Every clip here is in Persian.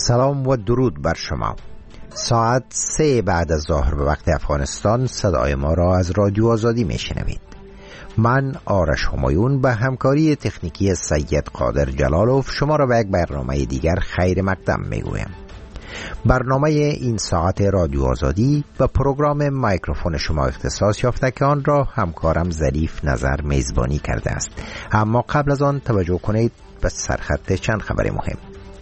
سلام و درود بر شما. ساعت 3 بعد از ظهر به وقت افغانستان صدای ما را از رادیو آزادی میشنوید. من آرش همایون به همکاری تکنیکی سید قادر جلالوف شما را به یک برنامه دیگر خیر مقدم میگویم. برنامه این ساعت رادیو آزادی و پروگرام مایکروفون شما اختصاص یافته که آن را همکارم ظریف نظر میزبانی کرده است. اما قبل از آن توجه کنید به سرخط چند خبر مهم.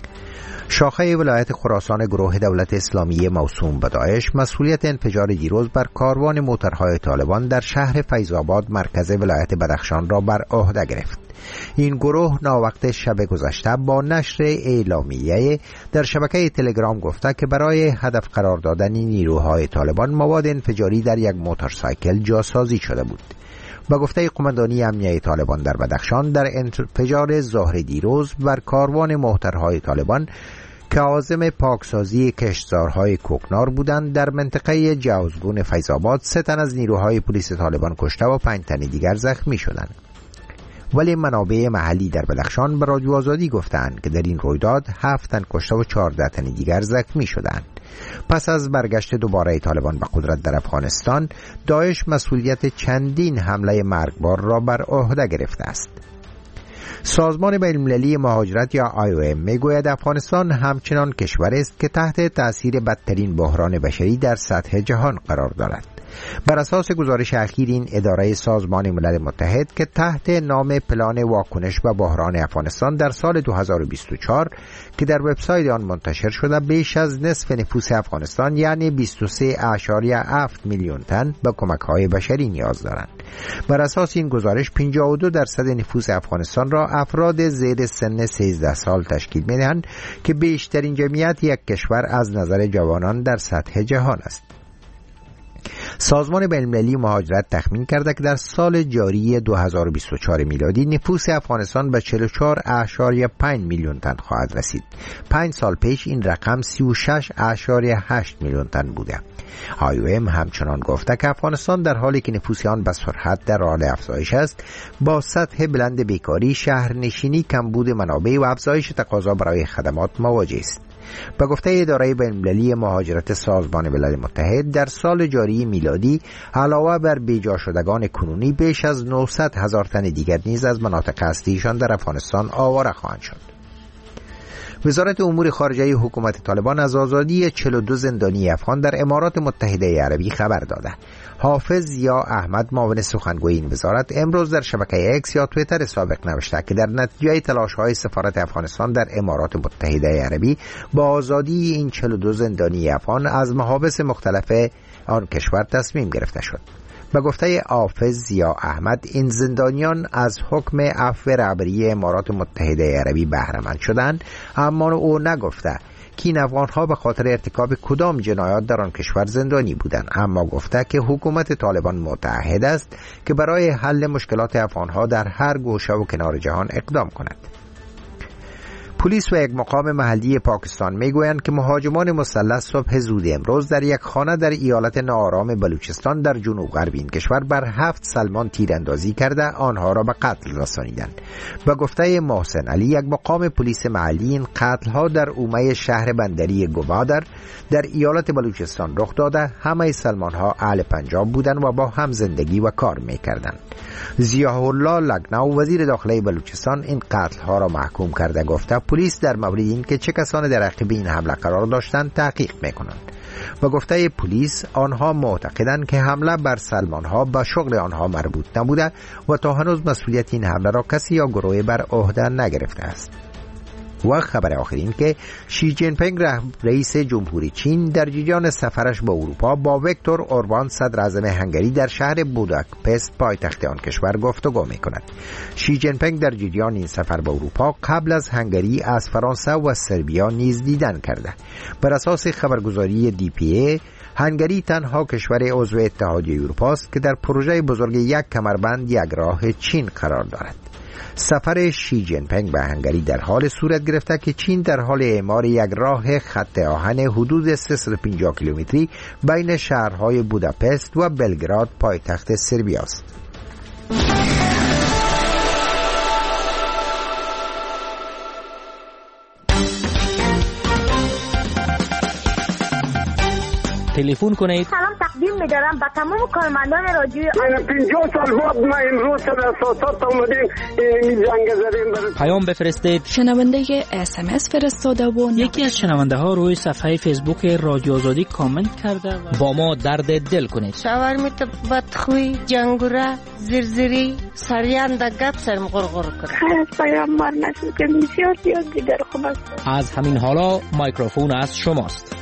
شاخه ولایت خراسان گروه دولت اسلامی موسوم به داعش مسئولیت انفجار دیروز بر کاروان موترهای طالبان در شهر فیض آباد مرکز ولایت بدخشان را بر عهده گرفت. این گروه ناوقت شب گذشته با نشر اعلامیه در شبکه تلگرام گفته که برای هدف قرار دادن نیروهای طالبان مواد انفجاری در یک موتورسایکل جاسازی شده بود. با گفته قماندانی امنیه طالبان در بدخشان، در انفجار ظهر دیروز بر کاروان موترهای طالبان که عازم پاکسازی کشتزارهای کوکنار بودند در منطقه جوزگون فیض آباد 3 تن از نیروهای پلیس طالبان کشته و 5 تن دیگر زخمی شدند. ولی منابع محلی در بدخشان به رادیو آزادی گفتند که در این رویداد 7 تن کشته و 14 تن دیگر زخمی شدند. پس از برگشت دوباره طالبان به قدرت در افغانستان، داعش مسئولیت چندین حمله مرگبار را بر عهده گرفته است. سازمان بین‌المللی مهاجرت یا IOM میگوید افغانستان همچنان کشوری است که تحت تأثیر بدترین بحران بشری در سطح جهان قرار دارد. بر اساس گزارش اخیر این اداره سازمان ملل متحد که تحت نام پلان واکنش به بحران افغانستان در سال 2024 که در وبسایت آن منتشر شده، بیش از نصف نفوس افغانستان یعنی 23.7 میلیون تن به کمک‌های بشری نیاز دارند. بر اساس این گزارش 52% نفوس افغانستان را افراد زیر سن 13 سال تشکیل می‌دهند که بیشترین جمعیت یک کشور از نظر جوانان در سطح جهان است. سازمان بین‌المللی مهاجرت تخمین کرده که در سال جاری 2024 میلادی نفوس افغانستان به 44.5 میلیون تن خواهد رسید. 5 سال پیش این رقم 36.8 میلیون تن بوده. IOM همچنان گفته که افغانستان در حالی که نفوس آن به سرعت در حال افزایش است، با سطح بلند بیکاری، شهرنشینی، کمبود منابع و افزایش تقاضا برای خدمات مواجه است. به گفته اداره بین‌المللی مهاجرت سازمان ملل متحد، در سال جاری میلادی علاوه بر بیجا شدگان کنونی بیش از 900,000 تن دیگر نیز از مناطق اصلیشان در افغانستان آواره خواهند شد. وزارت امور خارجه حکومت طالبان از آزادی 42 زندانی افغان در امارات متحده عربی خبر داده. حافظ ضیا احمد، معاون سخنگوی این وزارت، امروز در شبکه اکس یا توییتر سابق نوشته که در نتیجه تلاش‌های سفارت افغانستان در امارات متحده عربی با آزادی این 42 زندانی افغان از محابس مختلف آن کشور تصمیم گرفته شد. به گفته حافظ ضیا احمد، این زندانیان از حکم عفو رهبری امارات متحده عربی بهره مند شدند، اما او نگفته که این افغان‌ها به خاطر ارتکاب کدام جنایات در آن کشور زندانی بودند، اما گفته که حکومت طالبان متعهد است که برای حل مشکلات افغان‌ها در هر گوشه و کنار جهان اقدام کند. پلیس و یک مقام محلی پاکستان میگویند که مهاجمان مسلح صبح زود امروز در یک خانه در ایالت ناآرام بلوچستان در جنوب غرب این کشور بر 7 سلمان تیراندازی کرده آنها را به قتل رسانیدند. به گفته محسن علی، یک مقام پلیس محلی، این قتل ها در اومه شهر بندری گوادر در ایالت بلوچستان رخ داده. همه سلمان ها اهل پنجاب بودند و با هم زندگی و کار میکردند. ضیاء الله لکنو، وزیر داخلی بلوچستان، این قتل ها را محکوم کرده گفته پلیس در مورد این که چه کسانی در عقب این حمله قرار داشتند تحقیق میکنند. و گفته پلیس آنها معتقدند که حمله بر سلمان ها به شغل آنها مربوط نبوده و تا هنوز مسئولیت این حمله را کسی یا گروهی بر عهده نگرفته است. و خبر آخر این که شی جین پینگ رئیس جمهوری چین در جریان سفرش به اروپا با ویکتور اوربان صدر اعظم هنگری در شهر بوداپست پایتخت آن کشور گفتگو می‌کند. شی جین پینگ در جریان این سفر به اروپا قبل از هنگری از فرانسه و سربیا نیز دیدن کرده. بر اساس خبرگزاری DPA، هنگری تنها کشور عضو اتحادیه اروپا است که در پروژه بزرگ یک کمربند یک راه چین قرار دارد. سفر شی جین پینگ به هنگری در حال صورت گرفته که چین در حال اعمار یک راه خط آهن حدود 350 کیلومتری بین شهرهای بوداپست و بلگراد پایتخت سربیا است. تلفن کنید. سلام تقدیم می‌دارم به تمام کارمندان رادیو. من 50 سال بعد ما امروز در اساسات اومدیم این جنگ زدیم. پیام بفرستید. شنونده SMS فرستاده و یکی از شنونده ها روی صفحه فیسبوک رادیو آزادی کامنت کرده و با ما درد دل کنید. شاورمیت بدخوی، جنگوره، زرزری، سریان دا گپ سرم غرغر کرد. خیلی پیامبر نشد که بسیار زیاد دیگر خوب است. از همین حالا میکروفون از شماست.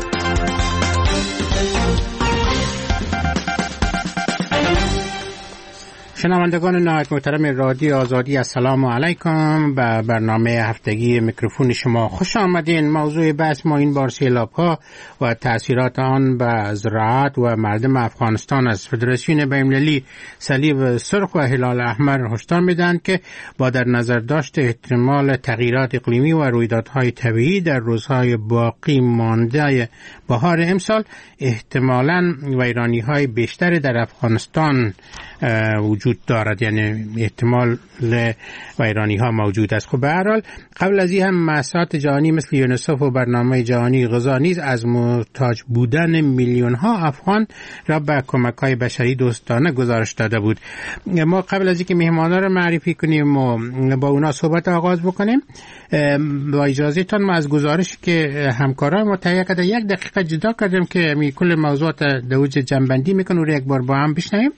شنوندگان نهایت محترم رادیو آزادی، السلام علیکم. به برنامه هفتگی میکروفون شما خوش آمدین. موضوع بحث ما این بار سیلاب‌ها و تأثیرات آن به زراعت و مردم افغانستان است. فدراسیون بین‌المللی صلیب سرخ و هلال احمر هشدار میدهند که با در نظر داشت احتمال تغییرات اقلیمی و رویدادهای طبیعی در روزهای باقی مانده بهار امسال احتمالاً ویرانی‌های بیشتری در افغانستان وجود دارد، یعنی احتمال ویرانی ها موجود است. خب به هر حال قبل از این هم مؤسسات جهانی مثل یونیسف و برنامه جهانی غذا نیز از محتاج بودن میلیون ها افغان را به کمک های بشری دوستانه گزارش داده بود. ما قبل از اینکه مهمانا را معرفی کنیم و با اونا صحبت آغاز بکنیم، با اجازهتان ما از گزارش که همکارای ما تهیه کرده یک دقیقه جدا کردیم که کل موضوعات دوج جنبندی میکنه و یک بار با هم بشنویم.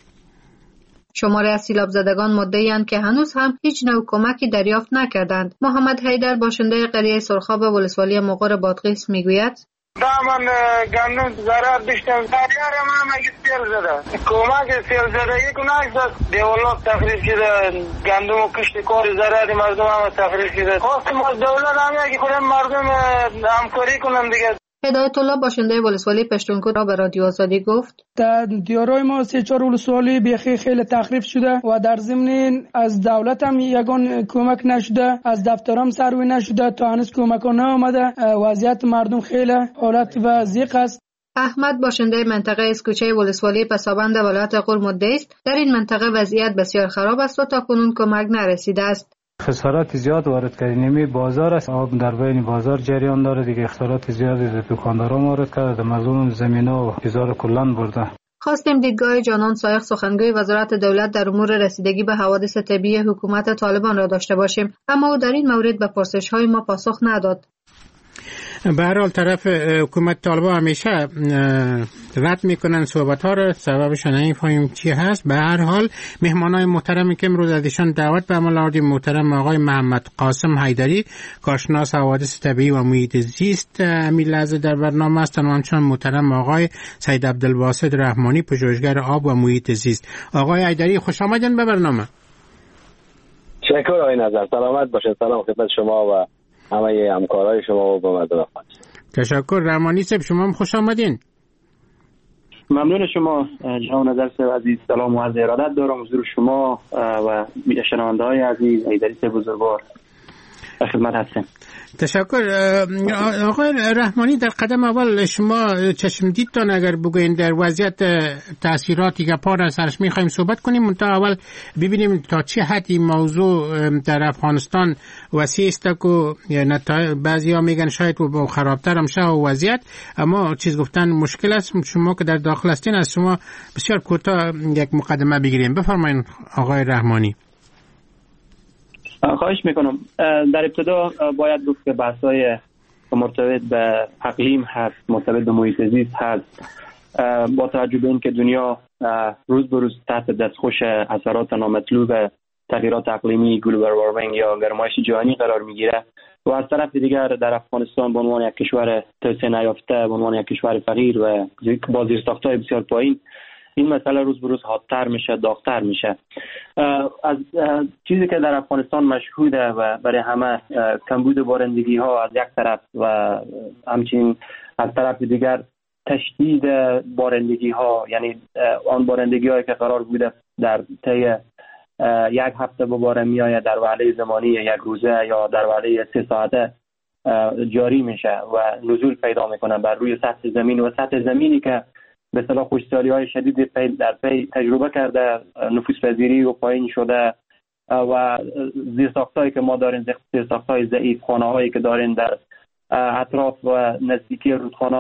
شماره از سیلاب زدگان مدعی‌اند که هنوز هم هیچ نوع کمکی دریافت نکردند. محمد حیدر باشنده قریه سرخاب ولسوالی مغور بادغیس میگوید: دامن گندم زراعت بیشتر زیاد ما مگه سیل زده کمک سیل زده یک نشد دولت تخریب شده گندم و کشت کار زراعت مردم هم تخریب شده. خواستیم از دولت هم که خودم مردم همکاری کنن دیگه. هدایت الله باشنده ولسوالی پشتونکو را به رادیو آزادی گفت: در دیارای ما 3-4 ولسوالی بیخی خیلی تخریب شده و در ضمن از دولت هم یگان کمک نشده، از دفترام سروی نشده، تا هنوز کمک ها نآمده. وضعیت مردم خیلی حالت و ضیق است. احمد باشنده منطقه اسکوچه ولسوالی پسابند ولایت غور مدعی است در این منطقه وضعیت بسیار خراب است و تا کنون کمک نرسیده است. خسارات زیاد وارد کرده. نمی بازار است، آب در بین بازار جریان داره دیگه. خسارات زیادی از دکانداران وارد کرده، مظلوم زمینا و هزار کلان برده. خواستیم دیدگاه جانان سایق سخنگوی وزارت دولت در امور رسیدگی به حوادث طبیعی حکومت طالبان را داشته باشیم، اما او در این مورد به پرسش‌های ما پاسخ نداد. به هر حال طرف حکومت طالبان همیشه رد میکنن صحبت ها رو، سببش نمیفهمیم چی هست. به هر حال مهمانای محترمی که امروز ازشان دعوت به عمل آوردیم، محترم آقای محمد قاسم حیدری، کارشناس حوادث طبیعی و محیط زیست، همین لحظه در برنامه هستند، و همچنین محترم آقای سید عبدالباسط رحمانی، پژوهشگر آب و محیط زیست. آقای حیدری خوش آمدین به برنامه. شکر آقای نظر، سلامت باشید. سلام خدمت شما و همه همکارای شما و به مردم افغانستان. تشکر. رحمانی صاحب شما هم خوش آمدین. ممنون شما جناب نظر صاحب عزیز. سلام و عرض ارادت دارم حضور شما و شنونده‌های عزیز. حیدری صاحب بزرگوار خدمت هستم. تشکر. آقای رحمانی، در قدم اول شما چشمدیدتان اگر بگوین در وضعیت تأثیراتی که پار سرش میخوایم صحبت کنیم، منتها اول ببینیم تا چه حدی موضوع در افغانستان وسیع است که بعضی ها میگن شاید با خرابتر هم شه و وضعیت، اما چیز گفتن مشکل است. شما که در داخل هستین از شما بسیار کوتاه یک مقدمه بگیریم. بفرمایید آقای رحمانی. خواهش میکنم. در ابتدا باید گفت که بحث‌های مرتبط به اقلیم هست، مرتبط به محیط زیست هست، با توجه به اینکه دنیا روز به روز تحت دستخوش اثرات نامطلوب تغییرات اقلیمی، گلوبال وارمینگ یا گرمایش جهانی قرار میگیره و از طرف دیگر در افغانستان به عنوان یک کشور توسعه نیافته، به عنوان یک کشور فقیر و با زیرساخت‌های بسیار پایین، این مسئله روز به روز حادتر میشه، داغ‌تر میشه. از چیزی که در افغانستان مشهوده و برای همه کمبود بارندگی ها از یک طرف و همچنین از طرف دیگر تشدید بارندگی ها، یعنی آن بارندگی هایی که قرار بوده در طی یک هفته بباره میآید در وهله زمانی یک روزه یا در وهله 3 ساعته جاری میشه و نزول پیدا میکنه بر روی سطح زمین و سطح زمینی که به اصطلاح خشکسالی‌های شدید در پی تجربه کرده، نفوذپذیری و پایین شده و زیرساخت‌هایی که ما داریم، زیرساخت‌های ضعیف، خانه‌هایی که داریم در اطراف و نزدیکی رودخانه‌ها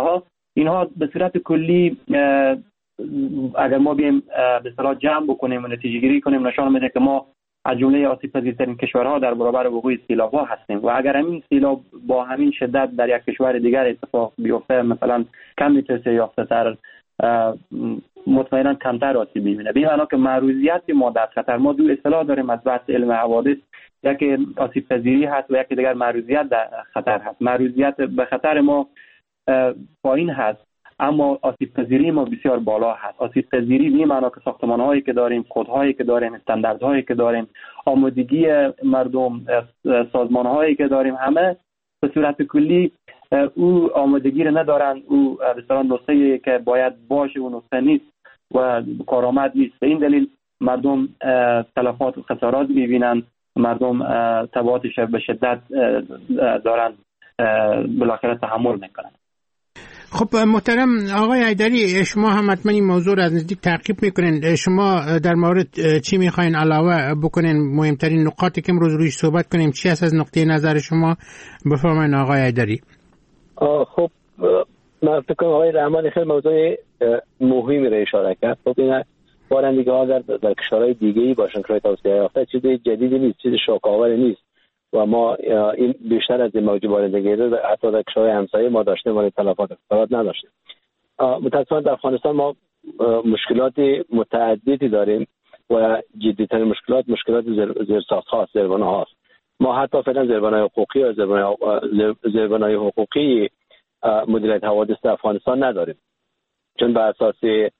اینها به صورت کلی اگر ما بیم به اصطلاح جمع بکنیم و نتیجه گیری کنیم نشان میده که ما از جمله آسیب پذیرترین کشورها در برابر وقوع سیلاب‌ها هستیم و اگر همین سیلاب با همین شدت در یک کشور دیگر اتفاق بیفته مثلا کم میترسه یافته‌تر مطمئنا کمتر آسیب می‌بینه. به این معنی که معروضیت ما در خطر، ما دو اصطلاح داریم از بحث علم حوادث، یکی آسیب پذیری هست و یکی دیگر معروضیت در خطر هست. معروضیت به خطر ما پایین هست اما آسیب پذیری ما بسیار بالا هست. آسیب پذیری به این معنی که ساختمان‌هایی که داریم، کدهایی که داریم، استانداردهایی که داریم، آمادگی مردم، سازمان‌هایی که داریم، همه به صورت کلی او آمادگی رو ندارن، او به اصطلاح نسخه‌ای که باید باشه و نسخه نیست و کارآمد نیست. به این دلیل مردم تلفات و خسارات می‌بینن، مردم تبعاتش به شدت دارن بالاخره تحمل میکنن. خب محترم آقای حیدری، شما هم حتما این موضوع را از نزدیک تعقیب میکنین. شما در مورد چی میخواین علاوه بکنین؟ مهمترین نقاطی که امروز رویش صحبت کنیم چی است از نقطه نظر شما؟ بفرمایید آقای حیدری. خب من فکر کنم آقای رحمانی خیلی موضوع مهمی را اشاره کرد. خب این بارندگی ها در کشورهای دیگه‌ای باشن که توسعه یافته چیز جدیدی نیست، چیز شوک‌آوری نیست و ما این بیشتر از این موج بارندگی رو حتی در کشورهای همسایه ما داشتیم ولی تلفات نداشتیم. متأسفانه در افغانستان ما مشکلات متعددی داریم و جدی‌ترین مشکلات زیرساخت هاست، زیربنا هاست. ما حتی فعلا زیربنای حقوقی و زیربنای حقوقی مدیریت حوادث در افغانستان نداریم، چون بر اساس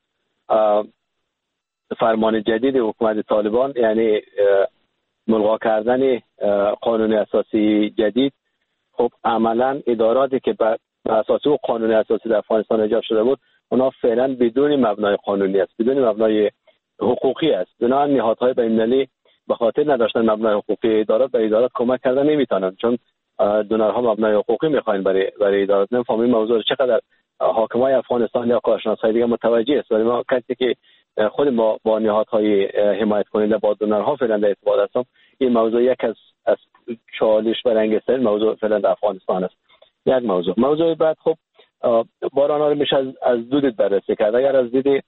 فرمان جدید حکومت طالبان یعنی ملغا کردن قانون اساسی جدید، خب عملا اداراتی که بر اساس او قانون اساسی در افغانستان ایجاد شده بود اونا فعلا بدون مبنای قانونی است، بدون مبنای حقوقی است. بنابراین نهادهای بین‌المللی به خاطر نداشتن مبنای حقوقی ادارات به ادارات کمک کردن نمیتونن، چون دونرها مبنای حقوقی میخواین برای ادارات. نمیفهمم این موضوع چقدر حاکمای افغانستان یا کارشناسای دیگه متوجه است، ولی ما کسی که خود ما با نهادهای حمایت کننده با دونرها فعلا در ارتباط هستم، این موضوع یک از چالش برانگیزترین موضوع فعلا در افغانستان است. یک موضوع بعد خب باران‌ها رو میشه از دو دید بررسی کرد. اگر از دید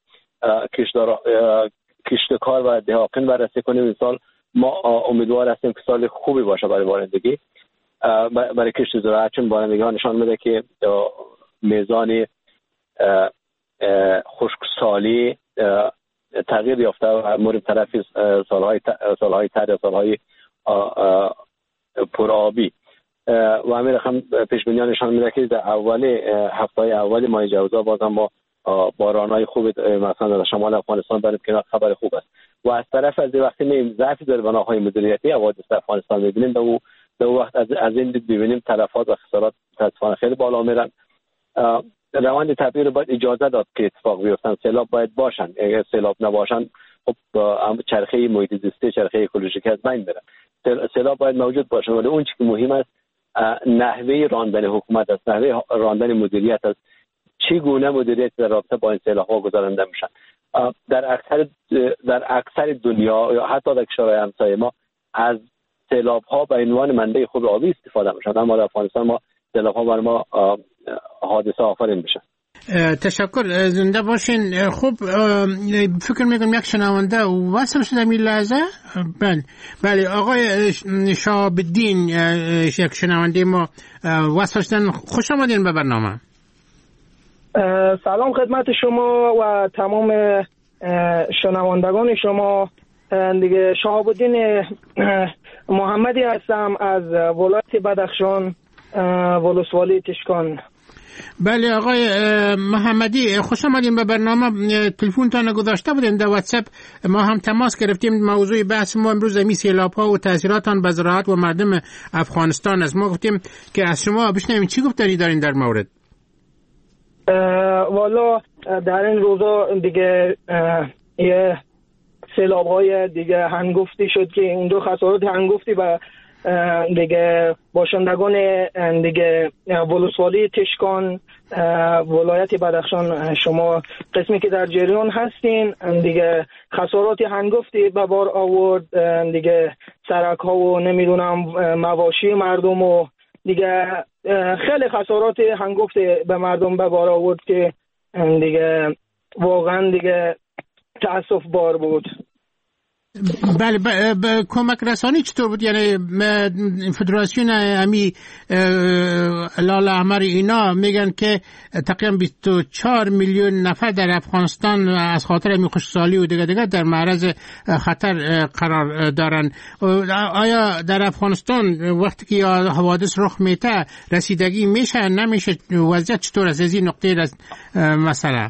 کشتکار و دهقان بررسی کنیم این سال ما امیدوار هستیم که سال خوبی باشه برای بارندگی، برای کشت زراعت، چون بارندگی ها نشان میده که میزان خشکسالی تغییر یافته و مورد طرف سالهای تر، سالهای پرآبی و همین رقم پیش بینی نشان میده که در هفته‌های اول ماه جوزا بازم ما باران‌های خوب مثلا در شمال افغانستان داریم که خبر خوب است. و از طرف از وقتی می‌بینیم ضعف در بناهای مدیریتی حوادث در افغانستان می‌بینیم، در وقت از این دید ببینیم تلفات و خسارات متأسفانه خیلی بالا میرن. روند طبیعی رو باید اجازه داد که اتفاق بیفتن. سیلاب باید باشن، اگر سیلاب نباشن خب چرخه محیط زیستی، چرخه اکولوژیکی از بین میرن. سیلاب باید موجود باشن، ولی اون چیزی که مهم است نحوه راندن حکومت است، نحوه راندن مدیریت است. چگونه مدیریت در رابطه با این سیلاب‌ها گذرانده میشن. در اکثر دنیا یا حتی در کشورهای همسایه ما از سیلاب‌ها به عنوان منبع خوب آبی استفاده میشن، اما در افغانستان ما سیلاب‌ها برای ما حادثه آفرین میشن. تشکر، زنده باشین. خوب فکر میکنم یک شنونده وصل شده می لحظه. بله آقای شهاب الدین، یک شنونده ما وصل شدن، خوش آمدین به برنامه. سلام خدمت شما و تمام شنوندگان شما. دیگه شهاب الدین محمدی هستم از ولایت بدخشان، ولسوالی تشکان. بله آقای محمدی، خوش آمدین به برنامه. تلفنتان گذاشته بودیم در واتساپ، ما هم تماس گرفتیم. موضوع بحث ما امروز می سیلاب‌ها و تاثیرات آن به زراعت و مردم افغانستان است. ما گفتیم که از شما بشنویم چی گفتنی دارین در مورد. والا در این روزا دیگه یه سیلاب‌های دیگه هنگفتی شد که اون دو خسارات هنگفتی و دیگه باشندگان دیگه ولسوالی تشکان ولایت بدخشان، شما قسمی که در جریان هستین، دیگه خسارات هنگفتی به بار آورد. دیگه سرک ها و نمیدونم مواشی مردم و دیگه خیلی خسارات هنگفت به مردم به بار آورد که دیگه واقعا دیگه تأسف بار بود. بله کمک رسانی چطور بود؟ یعنی فدراسیون امی لال احمر اینا میگن که تقریبا 24 میلیون نفر در افغانستان از خاطر امی خشکسالی و دیگه در معرض خطر قرار دارن. آیا در افغانستان وقتی که حوادث رخ میته رسیدگی میشه نمیشه؟ وضعیت چطور است از این نقطه مسئله؟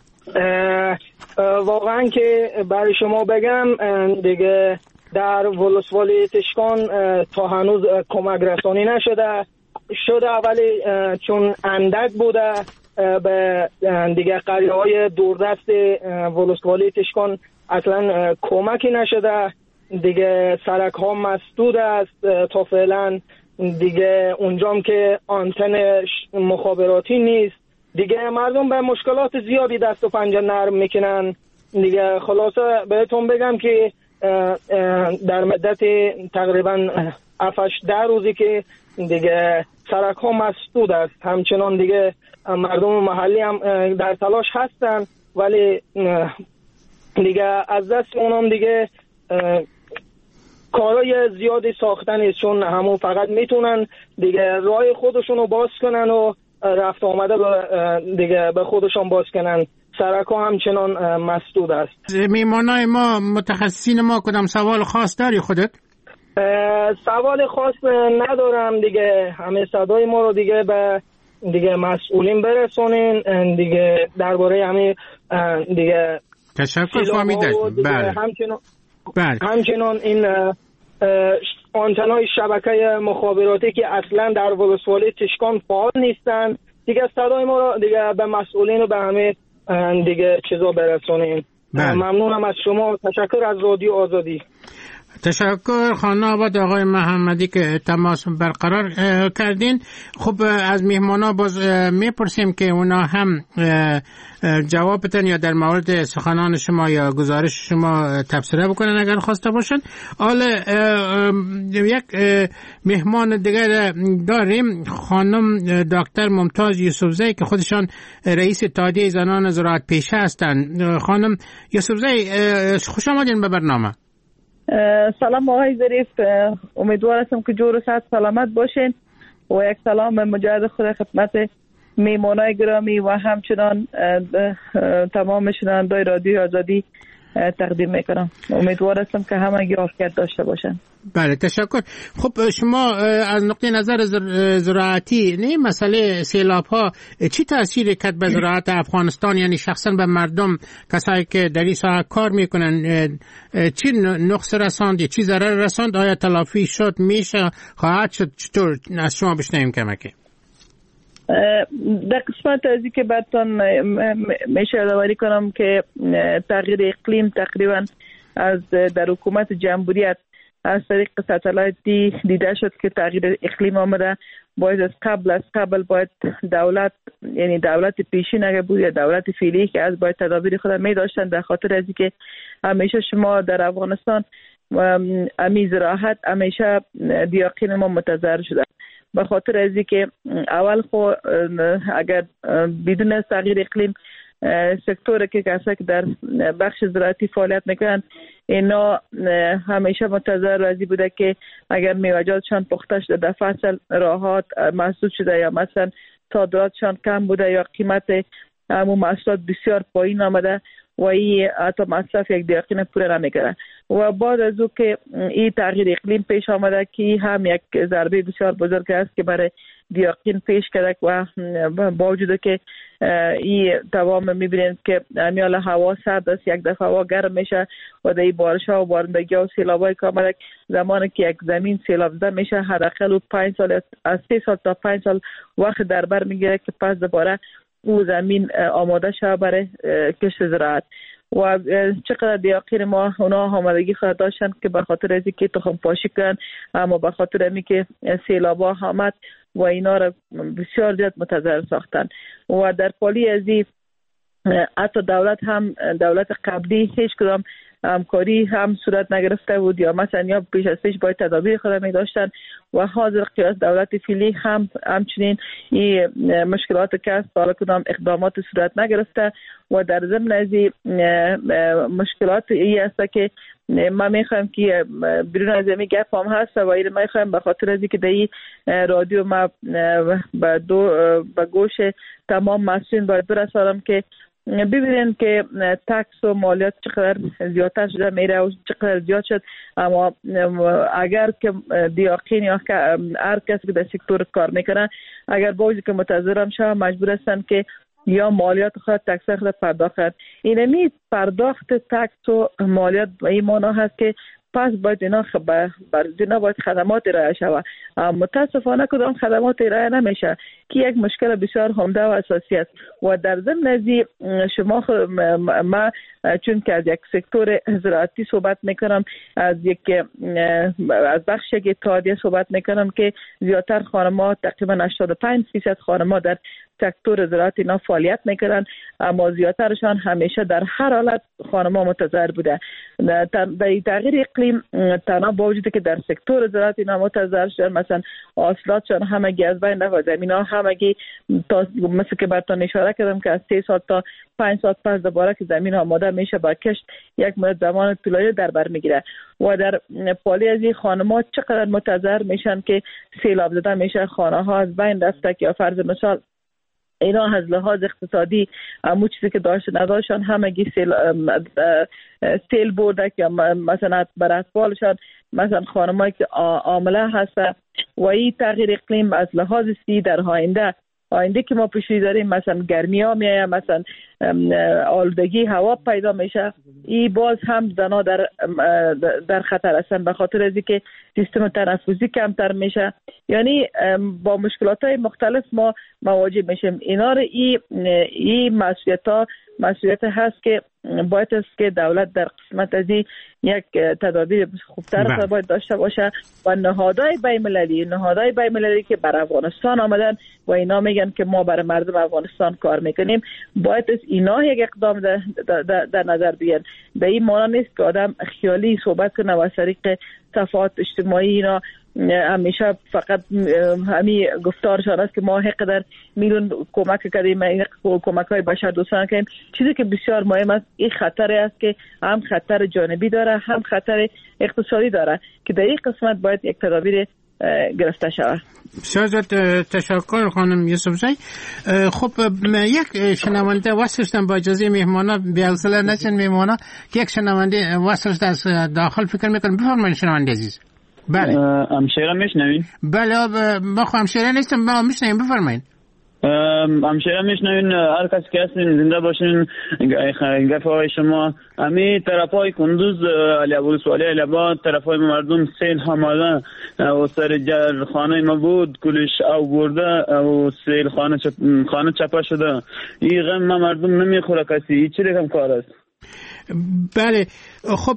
واقعا که برای شما بگم دیگه در ولسوالی تشکان تا هنوز کمک رسانی نشده ولی چون اندک بوده به دیگه قریه های دوردست ولسوالی تشکان اصلا کمکی نشده دیگه. سرک ها مسدود است تا فعلا دیگه، اونجام که آنتن مخابراتی نیست دیگه. مردم به مشکلات زیادی دست و پنجه نرم میکنن دیگه. خلاصه بهتون بگم که در مدت تقریبا 7-10 روزی که دیگه سرک ها مسدود است، همچنان دیگه مردم محلی هم در تلاش هستن ولی دیگه از دست اونم دیگه کارای زیادی ساختن است، چون همون فقط میتونن دیگه راه خودشونو باز کنن و رفت آمده دیگه به خودشون باز کنن. سرک ها همچنان مسدود است. میمانای ما متخصصین ما کدام سوال خاص داری خودت؟ سوال خاص ندارم دیگه. همه صدای ما رو دیگه به دیگه مسئولین برسونین دیگه درباره همه دیگه. تشکر فهمیدم. بله. همچنان این آنتنای شبکه مخابراتی که اصلا در ولسوالی تشکان فعال نیستن دیگه صدای ما رو دیگه به مسئولین و به همه دیگه چیزا برسونیم. ممنونم از شما. تشکر از رادیو آزادی. تشکر خانه آباد آقای محمدی که تماس برقرار کردین. خب از میهمانا باز میپرسیم که اونا هم جوابتن یا در مورد سخنان شما یا گزارش شما تبصره بکنن اگر خواسته باشن. حالا یک مهمان دیگر داریم، خانم دکتر ممتاز یوسفزی که خودشان رئیس اتحادیه زنان زراعت پیشه هستند. خانم یوسفزی خوش آمدین به برنامه. سلام آقای ظریف، امیدوار هستم که جور و صحت سلامت باشین و یک سلام مجدد خود خدمت میمانای گرامی و همچنان تمام شنوندگان رادیو آزادی تقدیم میکنم. امیدوار هستم که همگی عافیت داشته باشن. بله تشکر. خب شما از نقطه نظر زراعتی نه مسئله سیلاب ها چی تاثیر کرد به زراعت افغانستان، یعنی شخصا به مردم کسایی که در این ساحه کار میکنن چی نقص رساند، چی ضرر رساند؟ آیا تلافی شد، میشه، خواهد شد؟ چطور از شما بشنویم کمکی؟ در قسمت ازی که براتون میشه یادآوری کنم که تغییر اقلیم تقریبا از در حکومت جمهوریت از طریق ساتلایتی دیده شد که تغییر اقلیم آمده. باید از قبل باید دولت، یعنی دولت پیشین اگر بود یا دولت فعلی که از باید تدابیر خود می داشتن، در خاطر ازی که همیشه شما در افغانستان امی زراعت همیشه دیاقین ما متضرر شده. به خاطر ازی که اول خو اگر بدون تغییر اقلیم سکتور که کسایی که در بخش زراعتی فعالیت میکنن اینا همیشه متضرر ازی بوده که اگر میوه‌جاتشان پخته شده در فصل راحات مسدود شده یا مثلا صادراتشان کم بوده یا قیمت همون محصولات بسیار پایین آمده و این حتی مصرف یک دیاقین پوره نمیکنه. و بعد از او که این تغییر اقلیم پیش آمده که هم یک ضربه بسیار بزرگ است که برای دیاقین پیش کرده و با وجود که این تمام میبینید که میال هوا سرد است، یک دفعه هوا گرم میشه و در بارش ها و بارندگی ها و سیلابای که آمده زمانی که یک زمین سیلاب زده میشه حداقل 5 سال از 3 سال تا 5 سال وقت در بر میگیره که پس دوباره او زمین آماده شده برای کشت زراعت. و چقدر دیاقین ما اونا آمادگی خود داشتن که به خاطر ازی که تخم پاشی کردن، اما به خاطر امی که سیلابا آمد و اینا را بسیار زیاد متضرر ساختن. و در پالی ازی حتی دولت هم دولت قبلی هیچ کدام همکاری هم صورت نگرفته بود یا مثلا یا پیش از پیش باید تدابیر خود می داشتن و حاضر قیاس دولت فعلی همچنین این مشکلات که سال کدام اقدامات صورت نگرفته و در ضمن از مشکلات ای است که ما میخوایم که بیرون از این گپ هم هست و این میخوایم به خاطر از که در این رادیو ما به گوش تمام مسئولین باید برسانم که ببینین که تکس و مالیات چقدر زیادتر شده میره و چقدر زیاد شد، اما اگر که دیاقین یا هر کسی که در سکتور کار میکنه اگر با وجود که متضرر شده مجبور هستن که یا مالیات خود تکس خود پرداخت کنند. اینمی پرداخت تکس و مالیات به این معنا هست که پس باید اینا باید خدمات ارائه شود. متاسفانه کدام خدمات ارائه نمیشه که یک مشکل بسیار عمده و اساسی است و در ضمن از شما ما چون که از یک سکتور زراعتی صحبت میکنم، از بخش یک اتحادیه صحبت میکنم که زیادتر خانم‌ها تقریبا 85% خانم‌ها در سکتور زراعت اینا فعالیت میکنن، اما زیادترشان همیشه در هر حالت خانم‌ها متضرر بوده. در تغییر اقلیم تنها با وجود که در سکتور زراعت اینا متضرر شدن، مثلا حاصلاتشان همگی از بین رفت، زمینا همگی مثل که براتون اشاره کردم که از 3 سال تا 5 سال پس دوباره که زمین آماده میشه با کشت یک مدت زمان طولانی در بر میگیره و در پالی از این خانم‌ها چقدر متضرر میشن که سیلاب زده میشه، خانه ها از بین رفته که فرض مثال اینا از لحاظ اقتصادی همون چیزی که نداشتن همگی سیل برده که مثلا بر اطفالشان مثلا خانمایی که عامله هست و این تغییر اقلیم از لحاظ سی در آینده که ما پیش‌بینی داریم مثلا گرمی ها میایه، مثلا آلودگی هوا پیدا میشه، این باز هم زنا در خطر هستن به خاطر از اینکه سیستم تنفسی کمتر میشه. یعنی با مشکلات های مختلف ما مواجه میشیم. اینا رو این مسئولیت هست که باید است که دولت در قسمت از یک تدابیر خوبتر باید داشته باشه و نهادهای بین‌المللی که بر افغانستان آمدن و اینا میگن که ما برای مردم افغانستان کار میکنیم، باید از اینا یک اقدام در نظر بگیرن. به این معنی نیست که آدم خیالی صحبت کنه و از طریق صفحات اجتماعی اینا همیشه فقط همین گفتارشان است که ما حق در میلیون کمک کردیم، کمک های بشر دوستانه کردیم. چیزی که بسیار مهم است این خطر است که هم خطر جانبی داره هم خطر اقتصادی داره که در این قسمت باید یک تدابیر گرفته شود. بسیار تشکر خانم یوسفزی. خب یک شنونده وصلشتن با اجازه مهمانا بی‌حوصله نشن مهمانا که یک شنونده وصلشت از داخل فکر میکنم. بفرمایید شنونده عزیز. بله همشیره میشنوین؟ بله ما خو همشیره نیستم، ما میشنویم. بفرمایید. همشیره میشنوین، هر کسی که هستین زنده باشین. گفته های شما امی طرف های کندوز ولسوالی علی آباد طرف های مردم سیل هماده و سر خانه ما بود کلش او برده و سیل خانه چپه شده. این غم ما مردم نمیخوره کسی. این چی رقم کار است؟ بله خب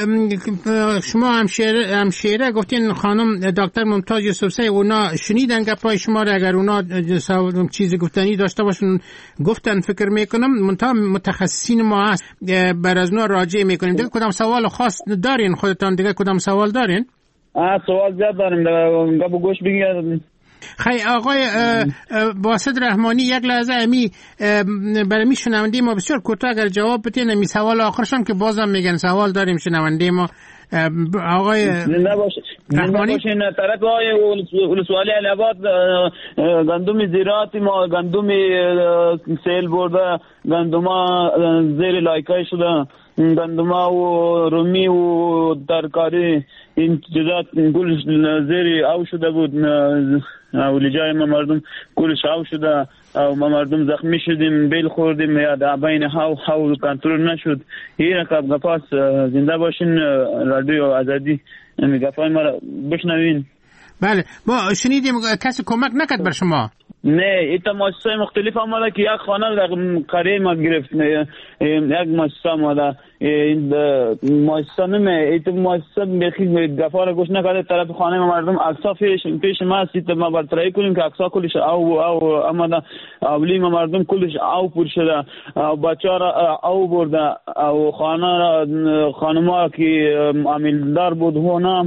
شما همشیره گفتین خانم دکتر ممتاز یوسفزی، اونا شنیدن گپای شما را؟ اگر اونا چیزی گفتنی داشته باشن گفتن فکر میکنم متخصصین ما هست بر از اونا راجع میکنیم. دیگه کدام سوال خاص دارین خودتان؟ دیگه کدام سوال دارین؟ سوال زیاد داریم، گپ گوش بگیر. خیلی آقای باسط رحمانی یک لحظه امی برای می شنونده ما بسیار کوتاه اگر جواب بدین امی سوال آخرشان که بازم میگن سوال داریم شنونده ما. آقای رحمانی طرف های ولسوالی علی آباد گندم زراعتی ما گندم سیل برده، گندم زیر لایکای شده، گندم و رومی و ترکاری این چیزات گل زیر او شده بود و لجای ما مردم گلش او شده و ما مردم زخمی شدیم، بیل خوردیم یا در بین هاو کنترل نشد. این رقم گپاس. زنده باشین رادیو آزادی گپای ما را بشنوین. بله ما شنیدیم کسی کمک نکرد بر شما. نه ایتا مؤسسه مختلف آمده که یک خانه در قریه ما گرفت، یک مؤسسه آمده این مؤسسه نمه ایتا مؤسسه بخی گفار گوش نکرده طرف خانه ما مردم اکسا پیش ما هستید ما برطرحی کنیم که اکسا کلش او آمده اولی ما مردم کلش او پر شده او بچه را او برده او خانه ما که عمیلدار بود هونم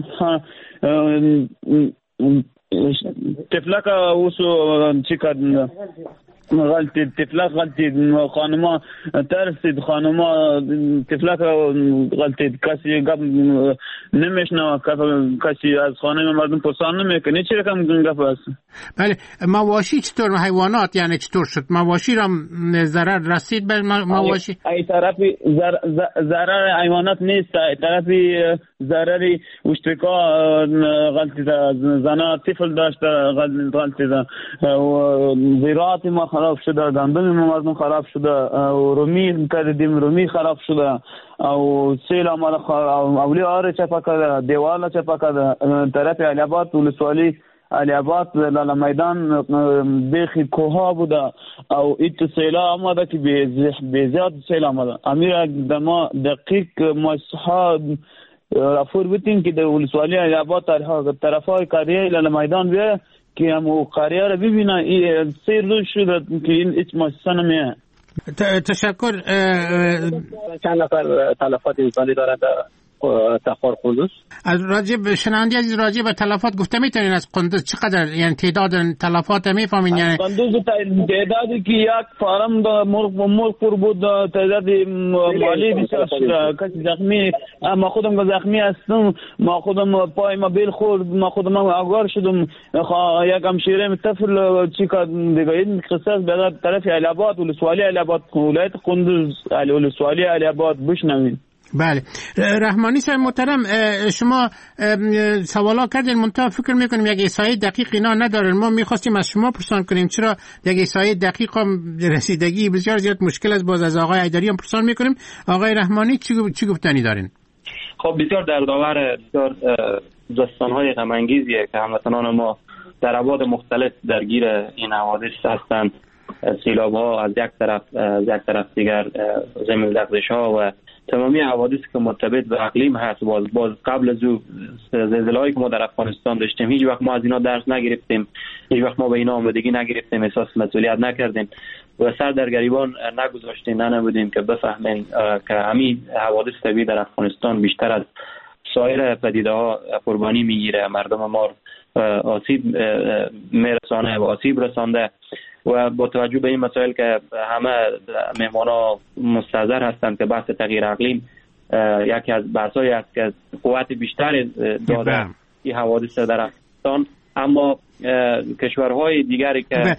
تفلک اوسو چی کردن غلطی تفلک غلطی خانما ترسید خانما تفلک غلطی کسی گپ نمیشنوه کسی از خانه مردم پرسان نمیکنه چی رقم گپ است. بله مواشی چطور حیوانات یعنی چطور شد مواشی را ضرر رسید به مواشی؟ ای طرفی ضرر حیوانات نیست ای طرفی ضرری اشتکا غلطی زنا طفل داشته غلطی و زراعت ما خراب شده گندم ما مردم خراب شده و رومی کردیم رومی خراب شده او سیل آمده اولی آره چپا کرده دیوال چپا کرده طرف علی آباد ولسوالی علی آباد لالا میدان بیخی کوها بوده او ایت سیلا آمده که به زیاد سیل آمده امیر دما دقیق مصحاب رفور بودیم که در ولسوالی علی آباد طرفای قریه لالا میدان بیه که همو قریه رو ببینه سیر روز شده که این هیچ مؤسسه نمیه. تشکر. چند نفر تلفات انسانی دارند تخار قندوز؟ از راجب شنونده عزیز راجب به تلفات گفته میتونین از قندوز چقدر یعنی تعداد تلفات میفهمین یعنی قندوز تعدادی که یک فارم مرغ پر بود تعداد مالی بسیار شده کسی زخمی ما خودم زخمی هستم ما خودم پای ما بیل خورد ما خودم آگار شدم یک همشیره طفل چی که دیگه این قصص به طرف علی آباد ولسوالی علی آباد ولایت قندوز ولسوالی علی آباد بشنوین. بله رحمانی صاحب محترم شما سوالا کردین منتها فکر میکنیم یک احصایه دقیق اینا ندارن ما میخواستیم از شما پرسان کنیم چرا یک احصایه دقیق هم رسیدگی بسیار زیاد مشکل است باز از آقای ایدری هم پرسان میکنیم آقای رحمانی چی گفتنی دارین؟ خب بسیار دردآور بسیار داستان‌های غم انگیزیه که هموطنان ما در ابعاد مختلف درگیر این حوادث هستند سیلاب‌ها از یک طرف دیگر زمین لغزش‌ها و تمامی حوادثی که مرتبط به اقلیم هست باز قبل از زلزله‌ای که ما در افغانستان داشتیم هیچ وقت ما از اینا درس نگرفتیم هیچ وقت ما به اینا آمادگی نگرفتیم احساس مسئولیت نکردیم و سر در گریبان نگذاشتیم نبودیم که بفهمیم که همین حوادث طبیعی در افغانستان بیشتر از سایر پدیده‌ها قربانی میگیره مردم ما آسیب میرسانه و آسیب رسانده و با توجه به این مسائل که همه مهمانا مستحضر هستند که بحث تغییر اقلیم یکی از بحث‌هایی است که قوت بیشتر داره این حوادث در افغانستان اما کشورهای دیگری که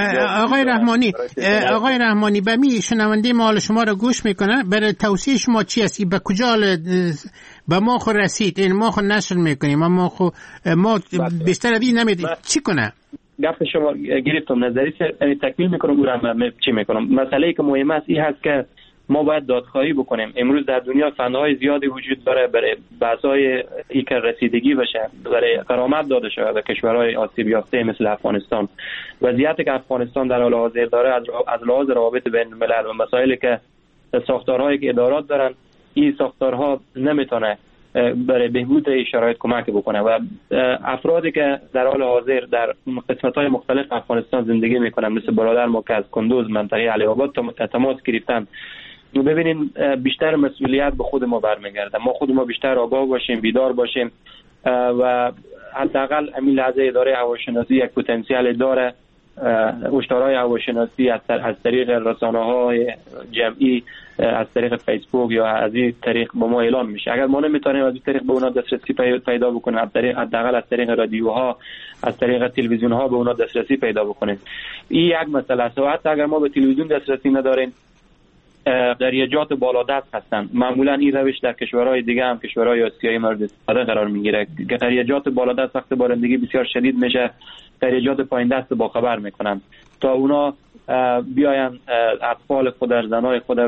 آقای رحمانی به می شنونده ما شما را گوش میکنه برای توصیه شما چی است به کجا به ما خو رسید این ما خو نشر میکنیم ما بیشتر از این نمیدیم چی کنه گفت شما گرفتم نظری تکمیل میکنم چی میکنم مسئله که مهم است این هست که ما باید دادخواهی بکنیم امروز در دنیا فنهای زیادی وجود داره برای بحث‌های ای که رسیدگی بشه برای غرامت داده شده به کشورهای آسیب یافته مثل افغانستان وضعیتی که افغانستان در حال حاضر داره از لحاظ روابط بین الملل و مسائلی که ساختارهایی که ادارات دارن این ساختارها نمیتونه برای بهبود شرایط کمک بکنه و افرادی که در حال حاضر در قسمت‌های مختلف افغانستان زندگی میکنن مثل برادر ما که از کندوز منطقه علی آباد تماس گرفتن ببینیم بیشتر مسئولیت به خود ما برمیگرده ما خود ما بیشتر آگاه باشیم بیدار باشیم و حداقل همین لحظه اداره هواشناسی یک پتانسیل داره هشدارهای هواشناسی از طریق رسانه‌های جمعی از طریق فیسبوک یا از این طریق به ما اعلام میشه اگر ما نمیتونیم از این طریق به اونا دسترسی پیدا بکنیم حداقل از طریق رادیوها از طریق تلویزیون‌ها به اونا دسترسی پیدا بکنیم این یک مسئله است و حتی اگر ما به تلویزیون دسترسی نداریم دریاجات بالادست هستند معمولا این روش در کشورهای دیگه هم کشورهای آسیایی مورد استفاده قرار میگیره که دریاجات بالادست وقت بارندگی بسیار شدید میشه دریاجات پایین دست با خبر میکنن تا اونا بیاین اطفال خود زنای خود و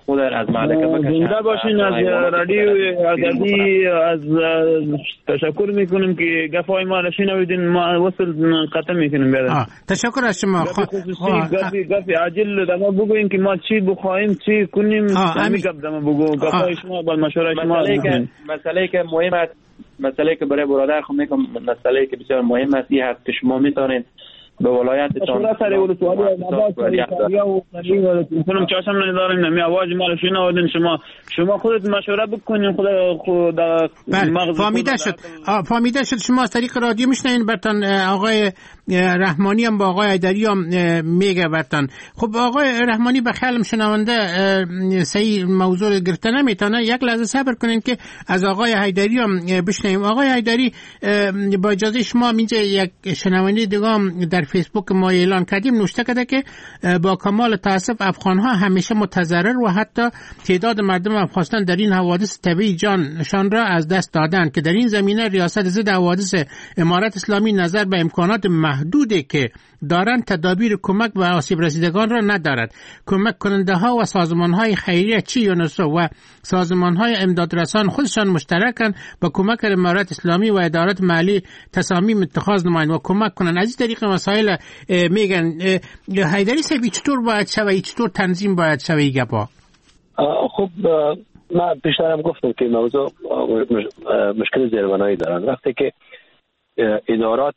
خود از معرکه بکشن. زنده باشین. از رادیو آزادی از تشکر میکنیم که گپای ما را شنویدین. ما وصل قطع میکنیم. تشکر از شما. گپی عاجل دما بگوین که ما چی بخوایم چی کنیم. همین گپ دما بگو. گپای شما با مشوره شما. مسئله که مهم است، مسئله که برای برادر خود میگم، مسئله که بسیار مهم است این هست که شما میتونید به ولایتتان مشورت سر ولسوالی نبات سریع و کنم که اصلا نداریم. نمی آواز ما رو شنوادین. شما خودت مشوره بکنین. خود مغز فهمیده شد. شما از طریق رادیو میشنین برتان. آقای رحمانی هم با آقای حیدری هم میگه برتان. خب آقای رحمانی به خیالم شنونده صحیح موضوع گرفته نمیتونه. یک لحظه صبر کنین که از آقای حیدری هم بشنویم. آقای حیدری با اجازه شما اینجا یک شنونده دیگه هم در فیسبوک ما اعلان کردیم نوشته کرده که با کمال تاسف افغان‌ها همیشه متضرر و حتی تعداد مردم افغانستان در این حوادث طبیعی جانشان را از دست دادند که در این زمینه ریاست ضد حوادث امارت اسلامی نظر به امکانات محدودی که دارند تدابیر کمک و آسیب رسیدگان را ندارد. کمک کننده ها و سازمان های خیریه چی یونسو و سازمان های امدادرسان خودشان مشترکند با کمک امارت اسلامی و ادارات محلی تصامیم اتخاذ نمایند و کمک کنند. از این طریق مسائل میگن. حیدری صاحب چطور باید شوی، چطور تنظیم باید شوی گپا؟ خب من پیشترم گفتم که موضوع مشکل زیربنایی دارن. وقتی که ادارات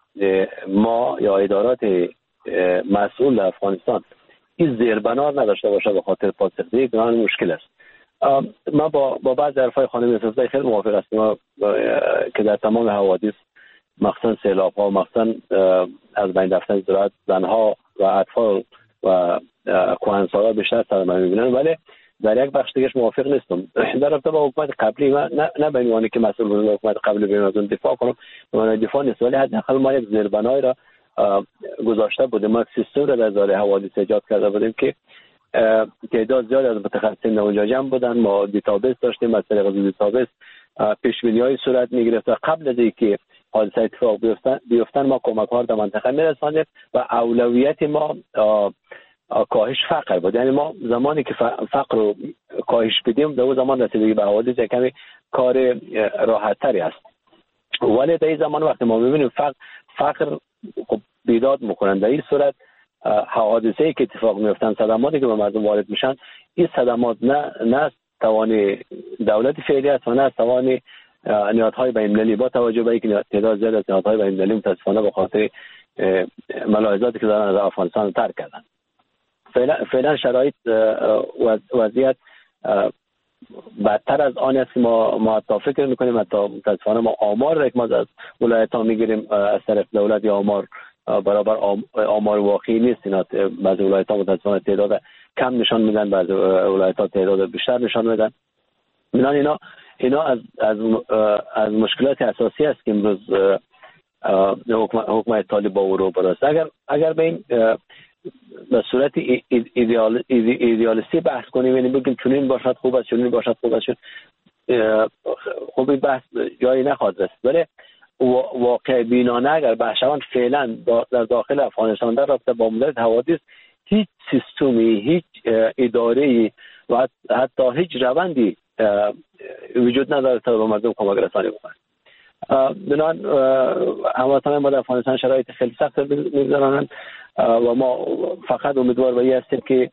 ما یا ادارات مسئول در افغانستان این زیربنا نداشته باشه به خاطر پاسخگویی، بنابر مشکل است. من با بعض حرفای خانم اساسایی خیلی موافق هستم که در تمام حوادث مخصوصا سیلاب‌ها، مخصوصا از بین رفتن زراعت، زنها و اطفال و کهنسال‌ها بیشتر صدمه می‌بینن، ولی در یک بخش دیگه‌اش موافق نیستم. در رابطه با حکومت قبلی من نه به عنوان که مسئول بودم حکومت قبلی بیام از اون دفاع کنم، به معنی دفاع نیست، ولی حداقل ما یک زیربنایی را گذاشته بودیم، ما یک سیستم را در زار حوادث ایجاد کرده بودیم که تعداد زیاد از متخصصین اونجا جمع بودن. ما دیتابیس داشتیم، از طریق دیتابیس پیش‌بینی‌های صورت می‌گرفت. قبل از اینکه حادثه اتفاق بیفتن ما کمک‌ها در منطقه می‌رساندیم و اولویت ما کاهش فقر بود. یعنی ما زمانی که فقر رو کاهش بدیم در اون زمان رسیدگی به حوادث کمی کار راحت‌تری است. ولی در این زمان وقتی ما می‌بینیم فقر خب بیداد می‌کنن، در این صورت حوادثی که اتفاق میفتن، صدماتی که به مردم وارد میشن، این صدمات نه توان دولت فعلی است و نه توان نهادهای بین‌المللی، با توجه به اینکه تعداد زیاد از نهادهای بین‌المللی متأسفانه به خاطر ملاحظاتی که دارن از افغانستان ترک کردن. فعلا شرایط وضعیت بدتر از آن است که ما حتی فکر میکنیم. حتی متأسفانه ما آمار را که ما از ولایت‌ها میگیریم از طرف دولت یا آمار برابر آمار واقعی نیست. اینا بعضی ولایت‌ها متأسفانه تعداد کم نشان میدن، بعضی ولایت‌ها تعداد بیشتر نشان میدن. اینا از مشکلات اساسی است که امروز حکومت طالبان رو براست. اگر به این به صورت ایدئالیستی بحث کنیم، یعنی بگیم چنین باشد خوب است، چنین باشد خوب است، خب این بحث جایی نخواهد رسید. ولی واقع بینانه اگر بحث شوند، فعلا در داخل افغانستان در رابطه با مدیریت حوادث هیچ سیستمی، هیچ اداره‌ای و حتی هیچ روندی وجود نداره تا به مردم کمک رسانی بکنه. بنابراین هموطنان ما در افغانستان شرایط خیلی سخت می‌گذرانند و ما فقط امیدوار به این هستیم که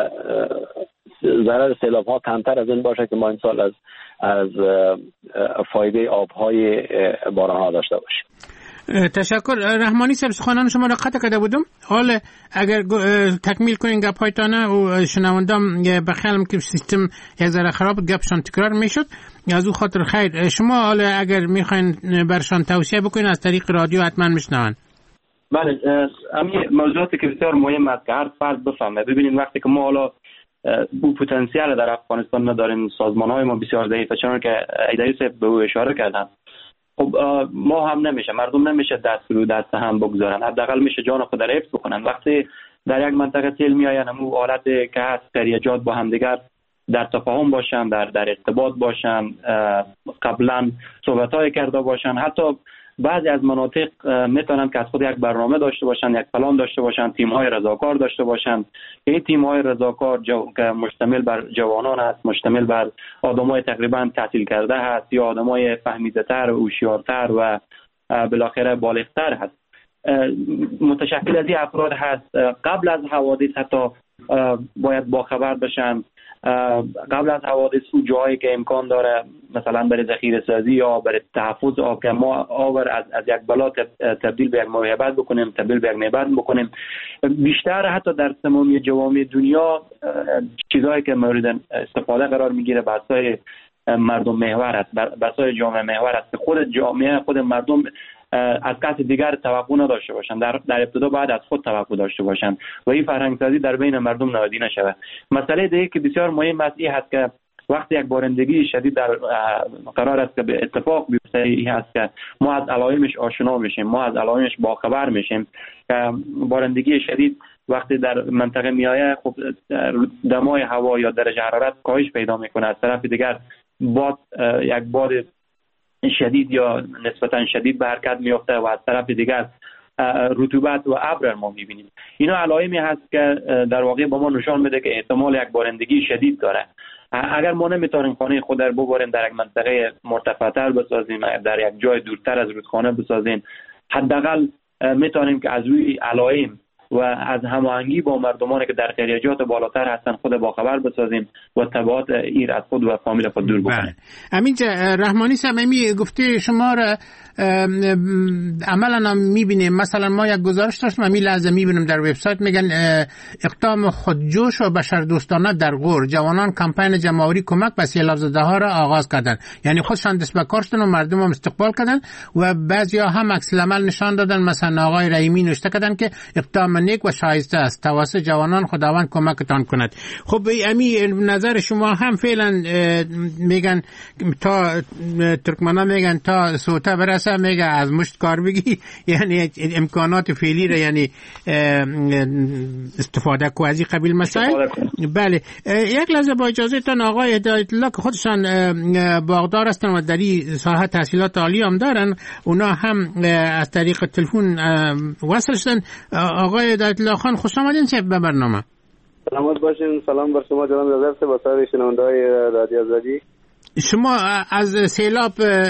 ضرر سیلاب‌ها کمتر از این باشه که ما این سال از فایده آب‌های باران‌ها داشته باشیم. تشکر. رحمانی صاحب سخنان شما را قطع کرده بودم. حالا اگر تکمیل کنین گپ‌هایتان و شنوندام بخیالم که سیستم یک ذره خراب گپشان تکرار میشد، از او خاطر خیر شما حالا اگر میخواین برشان توصیه بکنین از طریق رادیو حتما میشنون. بله، همین موضوعاتی که بسیار مهم است که هر فرد بفهمه. ببینید وقتی که ما حالا بو پتانسیل در افغانستان نداریم، سازمان‌های ما بسیار ضعیفه، چون که حیدری صاحب به او اشاره کردن، خب ما هم نمیشه، مردم نمیشه دست رو دست هم بگذارن، حداقل میشه جان خود را حفظ بکنن. وقتی در یک منطقه تیل میآین، همون حالت که هست خیریجات با هم دیگر در تفاهم باشن، در ارتباط باشن، قبلا صحبت‌های کرده باشن، حتی بعضی از مناطق میتونن که از خود یک برنامه داشته باشن، یک پلان داشته باشن، تیم‌های رضاکار داشته باشن. این تیم‌های رضاکار که مشتمل بر جوانان است، مشتمل بر آدمای تقریبا تحصیل کرده هست یا آدمای فهمیده‌تر و هوشیارتر و بالاخره بالغ‌تر هست، متشکل از این افراد هست. قبل از حوادث حتی باید باخبر بشن، قبل از حوادث او جایی که امکان داره مثلا برای ذخیره سازی یا برای تحفظ آب که ما آور از یک بلا تبدیل به یک موهبت بکنیم، تبدیل به یک نعمت بکنیم. بیشتر حتی در تمامی جوامع دنیا چیزایی که مورد استفاده قرار میگیره بحث‌های مردم محور است، بحث‌های جامعه محور است که خود جامعه، خود مردم از کسی دیگر توقع نداشته باشند، در ابتدا بعد از خود توقع داشته باشند و این فرهنگ سازی در بین مردم نهادی نشود. مسئله دیگه که بسیار مهم است این هست که وقتی یک بارندگی شدید در قرار است که به اتفاق بیفته، این هست که ما از علائمش آشنا میشیم، ما از علائمش باخبر میشیم که بارندگی شدید وقتی در منطقه میآید، خب دمای هوا یا درجه حرارت کاهش پیدا میکنه، از طرف دیگر باد یک باد شدید یا نسبتا شدید به حرکت میفته و از طرف دیگر رطوبت و ابر ما میبینیم. اینا علائمی هست که در واقع با ما نشان میده که احتمال یک بارندگی شدید داره. اگر ما نمیتونیم خانه خود در ببریم، در یک منطقه مرتفع‌تر بسازیم، در یک جای دورتر از رودخانه بسازیم، حداقل میتونیم که از روی علائم و از هماهنگی با مردمانی که در خیریجات بالاتر هستن خود با خبر بسازیم و تبعات ایر از خود و فامیل خود دور بکنیم. همینجا رحمانی صمیمی گفته شما را عملا میبینیم. مثلا ما یک گزارش داشتیم همین لحظه میبینیم در وبسایت میگن اقدام خودجوش و بشردوستانه در غور، جوانان کمپین جمع‌آوری کمک به سیلاب زده ها را آغاز کردند. یعنی خودشان دست به کار شدن و مردم هم استقبال کردند و بعضیا هم عکس العمل نشان دادن. مثلا آقای رحیمی نوشته کردند که اقدام نیک و شایسته است، توسط جوانان خداوند کمکتان کند. خب امی نظر شما هم فعلا میگن تا ترکمنان میگن تا سوته برسه، میگه از مشت کار بگی، یعنی امکانات فعلی را یعنی استفاده کو از این قبیل مسائل. بله یک لحظه با اجازهتان آقای هدایت الله که خودشان باغدار هستن و در این ساحه تحصیلات عالی هم دارن، اونا هم از طریق تلفن وصل شدن. آقای هدایت الله خان خوش آمدین به برنامه. سلامت باشین. سلام بر شما جناب نظر با سایر شنونده‌های رادیو آزادی. شما از سیلاب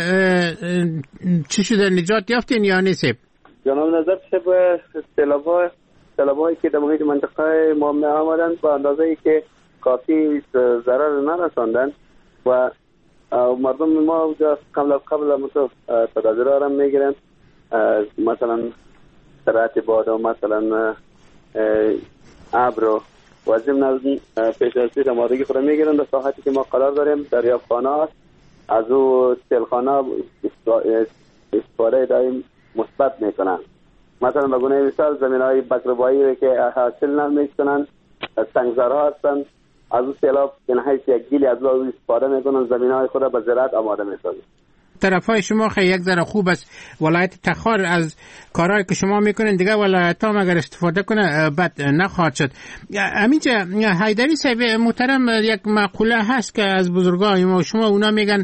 چی شده، نجات یافتین یا نیست؟ جناب نظر سیلاب‌هایی که در محیط منطقه ما می آمدند با اندازه‌ای که کافی ضرر نرساندند و مردم ما قبل تدابیر هم میگیرند، مثلا سرعت باد و مثلا ابر و ضمن پیش از پیش آمادگی خود میگیرند. در ساحتی که ما قرار داریم دریافتخانه است، از او سیلخانه استفاده دائم مثبت میکنند. مثلا به گونه مثال زمینهای بکربایی که حاصل نمیکنند، سنگزارها هستند، از او سیلاب نهایت یک گیلی از او استفاده میکنند، زمینهای خود به زراعت آماده میسازند. طرفای شما خیلی یک ذره خوب است. ولایت تخار از کارهایی که شما میکنین دیگه ولایت هم اگر استفاده کنه بد نخواهد شد. همینجا حیدری صاحب محترم، یک مقوله هست که از بزرگان ما شما اونا میگن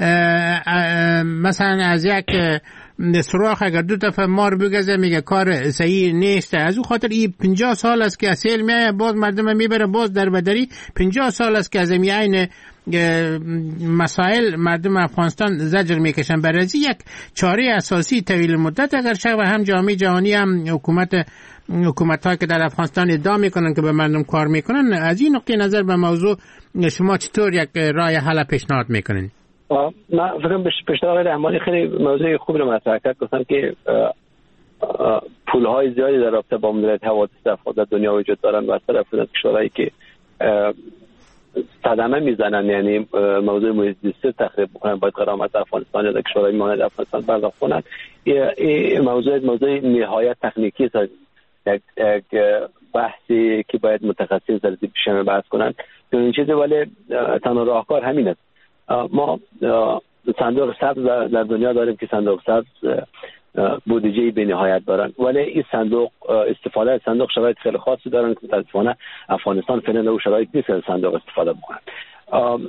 مثلا از یک سوراخ اگر 2 دفعه مار بگذه میگه کار صحیح نیست. از او خاطر این 50 سال است که سیل میایه باز مردم میبره باز در بدری. 50 سال است که از این مسائل مردم افغانستان زجر میکشن. برای یک چاره اساسی طویل مدت اگر شد و هم جامعه جهانی هم حکومت‌ها که در افغانستان ادعا میکنن که به مردم کار میکنن، از این نقطه نظر به موضوع شما چطور یک راه حل پیشنهاد میکنین؟ من فکرم پیشنهاد رحمانی خیلی موضوع خوب رو مطرح کرد. گفتن که پول‌های زیادی در رابطه با مدیریت حوادث در دنیا وجود دارن و از طرف کشورهایی که صدمه میزنن، یعنی موضوع محیط زیستی تخریب بکنن، باید غرامت افغانستان یا در کشورهای مانند افغانستان پرداخت کنن. این موضوع نهایت تکنیکی است، یک بحثی که باید متخصصین در پیش بحث کنن. این چیزی ولی تنها راهکار همین است. ما صندوق سبز در دنیا داریم که صندوق سبز بودجه به نهایت دارن، ولی این صندوق استفاده از صندوق شرایط خیلی خاصی دارن که متاسفانه افغانستان فعلا او شرایط نیست از صندوق استفاده بکنن.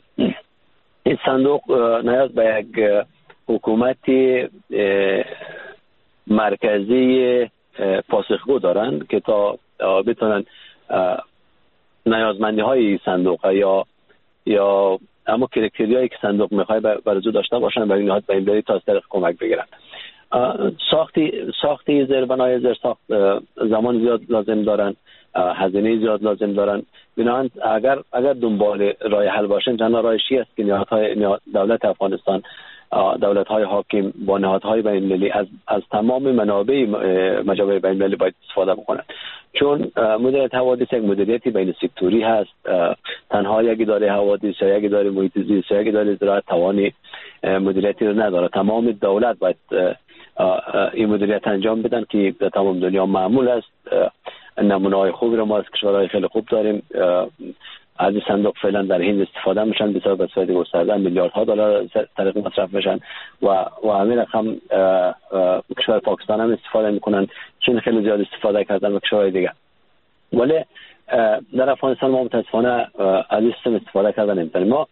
این صندوق نیاز به یک حکومتی مرکزی پاسخگو دارن که تا بتونن نیازمندی های صندوق یا اما کرایه‌ای که صندوق میخواد برای داشته باشن و این نهاد بین‌المللی تا از طرف کمک بگیرن. ساختی زیربنای زیرساخت زمان زیاد لازم دارن، هزینه زیاد لازم دارن. بنابراین اگر دنبال راه حل باشن، تنها راهشی است که دولت افغانستان، دولت‌های حاکم با نهادهای بین‌المللی از تمام منابع مجامع بین‌المللی باید استفاده بکنند، چون مدیریت حوادث یک مدیریتی بین سکتوری هست. تنها یک اداره حوادث یا یک اداره محیط زیست یا یک اداره زراعت توان مدیریتی رو نداره. تمام دولت باید این مدیریت انجام بدن که در تمام دنیا معمول است. نمونه‌های خوبی رو ما از کشورهای خیلی خوب داریم. از صندوق فعلا در هند استفاده میشن، بسیار به صورت گسترده میلیاردها دلار طریق مصرف میشن و همین رقم کشور پاکستان هم استفاده میکنن، چین خیلی زیاد استفاده کردن و کشورهای دیگه. ولی در افغانستان ما متاسفانه از این سیستم استفاده کردن نمیتونیم. ما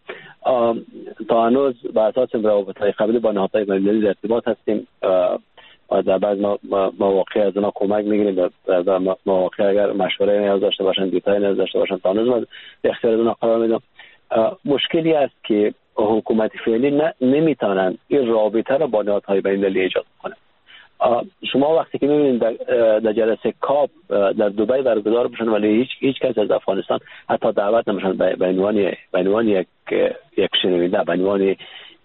تا هنوز بر اساس روابط‌های قبلی با نهادهای بین‌المللی در ارتباط هستیم و در بعض مواقع از اونا کمک میگیریم. در مواقع اگر مشوره نیاز داشته باشن، دیتای نیاز داشته باشن، تا هنوز ما به اختیار اونا قرار میدم. مشکلی است که حکومت فعلی نمیتونن این رابطه رو با نهادهای بین‌المللی ایجاد کنن. شما وقتی که میبینید در جلسه کاپ در دبی برگزار بشن ولی هیچ کس از افغانستان حتی دعوت نمیشن به عنوان یک شنونده، به عنوان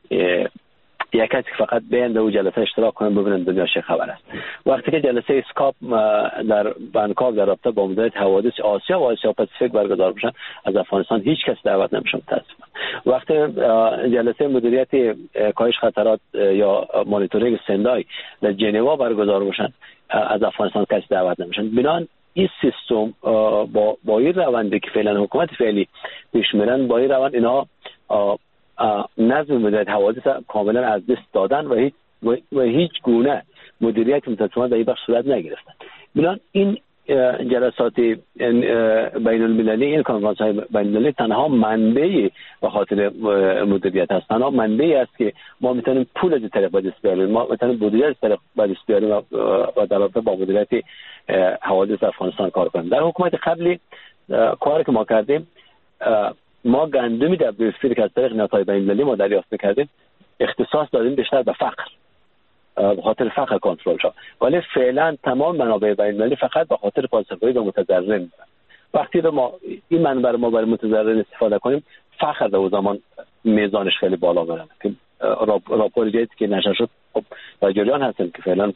یک کسی که فقط بیان در جلسه اشتراک کنن ببینن دنیا چه خبر است. وقتی که جلسه اسکاپ در بانکوک در رابطه با مدیریت حوادث آسیا و آسیا پاسیفیک برگزار بشن، از افغانستان هیچ کس دعوت نمیشه متاسفانه. وقتی جلسه مدیریت کاهش خطرات یا مانیتورینگ سندای در ژنوا برگزار بشن، از افغانستان کس دعوت نمیشن. بنابراین این سیستم با این روندی که فعلا حکومت فعلی پیش میرن، با این روند اینا نظم مدیریت حوادث کاملا از دست دادن و هیچ گونه مدیریت متاسفانه در این بخش صورت نگرفتن. بنابراین این جلسات بین المللی، این کنفرانس های بین المللی تنها منبعی به خاطر مدیریت هست، تنها منبعی است که ما میتونیم پول از طرف به دست بیاریم، ما میتونیم بودجه از طرف به دست بیاریم و در رابطه با مدیریت حوادث افغانستان کار کنیم. در حکومت قبلی کاری که ما کردیم، ما گندمی در بریفیر که از طریق نهادهای بین‌المللی ما دریافت می‌کردیم اختصاص دادیم بیشتر به فقر، به خاطر فقر کنترل شد. ولی فعلا تمام منابع بین‌المللی فقط به خاطر پاسخگویی به متضررین. وقتی ما این منبع ما برای متضررین استفاده کنیم، فقر در زمان میزانش خیلی بالا میره. راپور جدیدی که نشر شد در جریان هستیم که فعلا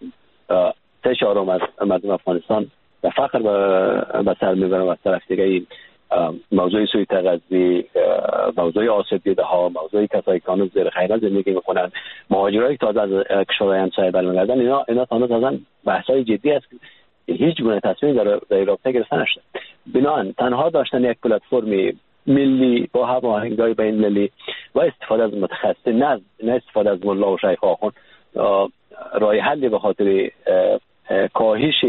3/4 از مردم افغانستان به فقر به سر میبرن و از طرف دیگه موضوع سوی تغذیه، موضوع آسیب دیده ها، موضوع کسایی که هنوز زیر خیرات زندگی میکنن، مهاجرایی که تازه از کشورهای همسایه برمیگردن، اینا تازه بحث‌های جدی است که هیچ گونه تصمیم در رابطه گرفته نشده. بنابراین تنها داشتن یک پلتفرم ملی با هماهنگی‌های بین‌المللی و استفاده از متخصص، نه استفاده از ملا و شیخ آخوند، راه حلی به خاطر کاهش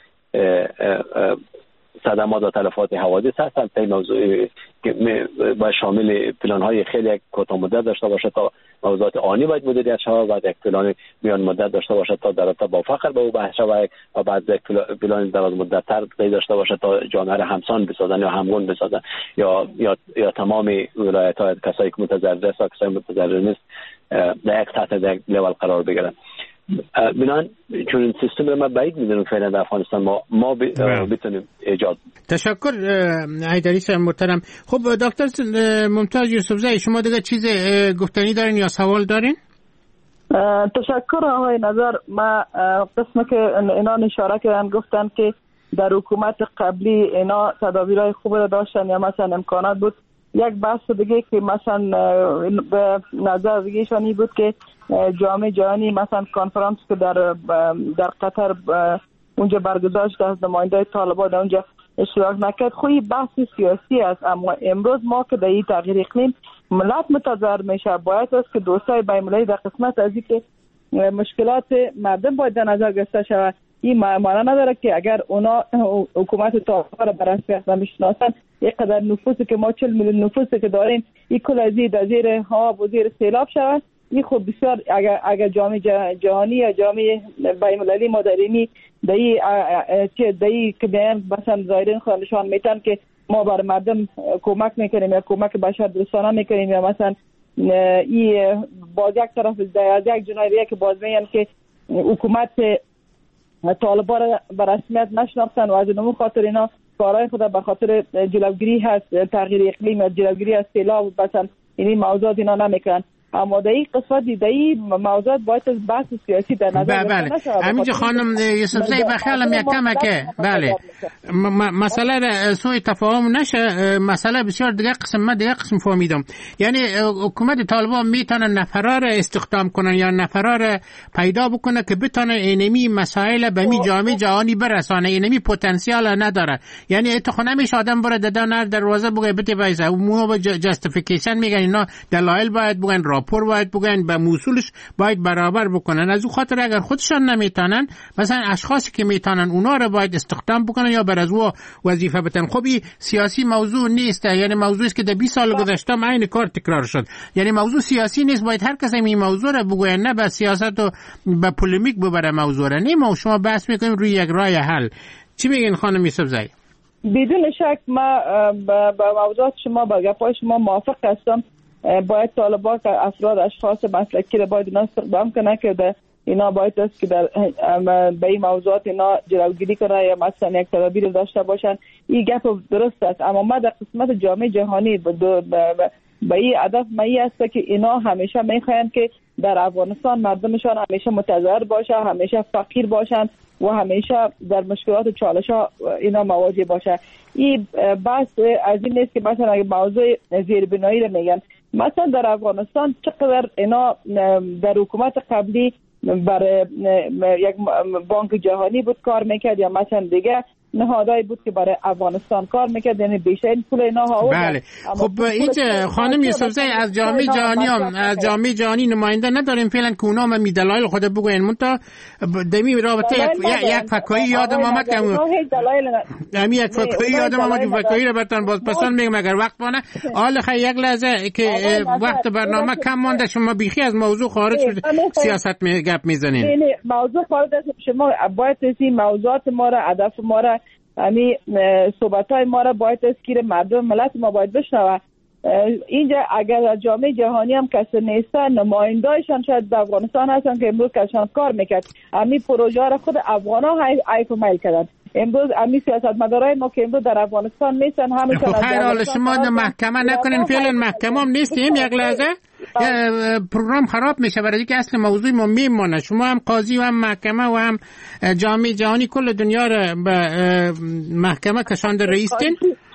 صدمات و تلفات حوادث هستند. این موضوع که باید شامل پلان‌های خیلی کوتاه مدت داشته باشه تا موضوعات آنی باید مدیریت شود، بعد یک پلان میان مدت داشته باشه تا در رابطه با فقر به او بحث شود و بعد یک پلان دراز مدت تر داشته باشه تا جامعه را همسان بسازن یا همگون بسازن یا تمام ولایت‌ها کسایی که متضرر است و کسایی متضرر نیست در یک سطح در یک لول قرار بگیرن. بنان چون این سیستم رو ما باید میدونیم فعلا در افغانستان ما بتونیم ایجاد. تشکر حیدری صاحب محترم. خب دکتر ممتاز یوسفزئی، شما دیگه چیز گفتنی دارین یا سوال دارین؟ تشکر آقای نظر. ما قسم که اینا اشاره کردن گفتن که در حکومت قبلی اینا تدابیرهای خوب داشتن یا مثلا امکانات بود. یک بحث دیگه که مثلا به نظر دیگهشانی بود که جامعه جهانی مثلا کنفرانس که در قطر اونجا برگزار شده از نماینده طالبان اونجا اشتراک نکرد. خوی بحث سیاسی است، اما امروز ما که در این تغییر اقلیم ملت متضرر میشه، باید است که دوستای بین‌المللی در قسمت از اینکه مشکلات مردم باید در نظر گرفته شود. این معنی نداره که اگر اونا حکومت طالبان را بر اساس نمیشناسن، یک قدر نفوسی که ما 40 میلیون نفوسی که داریم این کل از زیر آب و زیر سیلاب شود این خب بسیار اگر جامعه جهانی یا جامعه بین‌المللی مدرنی دایی که بیان مثلا ظاهرین خودشان میتن که ما بر مردم کمک میکنیم یا کمک بشر دوستانه میکنیم یا مثلا این باز یک طرف یک جنایریه که باز میگن که حکومت طالبان را به رسمیت نشناختن و از نمو خاطر اینا کارهای خود به خاطر جلوگیری هست تغییر اقلیم یا جلوگیری از سیلاب مثلا این موضوعات اینا نمیکنن. اما در این قسمت دیدایی موضوعات باید از بحث سیاسی در نظر بله همینجا خانم یوسفزئی بخیالم یک کمکه بله مسئله سوء تفاهم نشه مسئله بسیار دیگه قسم فهمیدم. یعنی حکومت طالبان میتونه نفرار استخدام کنن یا نفرار پیدا بکنه که بتونه اینمی مسائل به می جامعه جهانی برسانه اینمی پتانسیل نداره. یعنی تو نمیشه آدم بره دروازه بگه بده وایسه اونو به جاستیفیکیشن میگن اینا دلایل باید بگن راپور باید بگن به موصولش باید برابر بکنن. از اون خاطر اگر خودشان نمیتونن مثلا اشخاصی که میتونن اونا رو باید استخدام بکنن یا بر از او وظیفه بدن. خب این سیاسی موضوع نیست. یعنی موضوعی است که در 20 سال گذشته عین کار تکرار شد. یعنی موضوع سیاسی نیست. باید هر کس این موضوع رو بگه نه به سیاست و به پولیمیک ببره موضوع رو. نه ما شما بحث میکنیم روی یک راه حل. چی میگین خانم یوسفزئی؟ بدون شک ما با موضوعات شما با گپای شما موافق هستم. باید طالبان که افراد اشخاص مسلکی رو باید اینا استخدام کنه که اینا باید است که در به این موضوعات اینا جلوگیری کنه یا مثلا یک تدابیر داشته باشن. این گپ درست است. اما ما در قسمت جامعه جهانی به این هدف مایی است که اینا همیشه میخواین که در افغانستان مردمشان همیشه متضرر باشه، همیشه فقیر باشن و همیشه در مشکلات و چالش ها اینا مواجه باشه. این بحث از این نیست که مثلا اگه موضوع زیربنایی رو میگن مثلا در افغانستان چقدر اینا در حکومت قبلی برای یک بانک جهانی بود کار میکرد یا مثلا دیگه نهادایی بود که برای افغانستان کار میکرد. یعنی بیشترین پول اینا ها بله. خب اینجا خانم یوسفزئی از جامعه جهانی نماینده نداریم فعلا که اونا هم دلایل خود بگوین. منتها دمی رابطه یک فکایی یادم آمد که یک فکایی یادم آمد که فکایی رو براتون باز پسند میگم اگر وقت بانه. حالا خیلی یک لحظه که وقت برنامه کم مونده شما بیخی از موضوع خارج شد سیاست گپ میزنین. موضوع خارج است. شما باید این موضوعات ما را هدف ما را یعنی صحبت‌های ما را باید تذکیر مردم ملت ما باید بشنوه. اینجا اگر جامعه جهانی هم کسی نیستن نماینده‌شان شاید در افغانستان هستن که امروز کشان کار میکرد همین پروژه را خود افغانا حیف و میل کردن. امروز همین سیاستمدارای ما که امروز در افغانستان نیستن همیشه خیر حال شما محکمه نکنین فعلا محکمه هم نیستیم. یک لحظه پروگرام خراب میشه برای که اصل موضوع ما میمونه. شما هم قاضی و هم محکمه و هم جامعه جهانی کل دنیا را به محکمه کشانده رئیستین.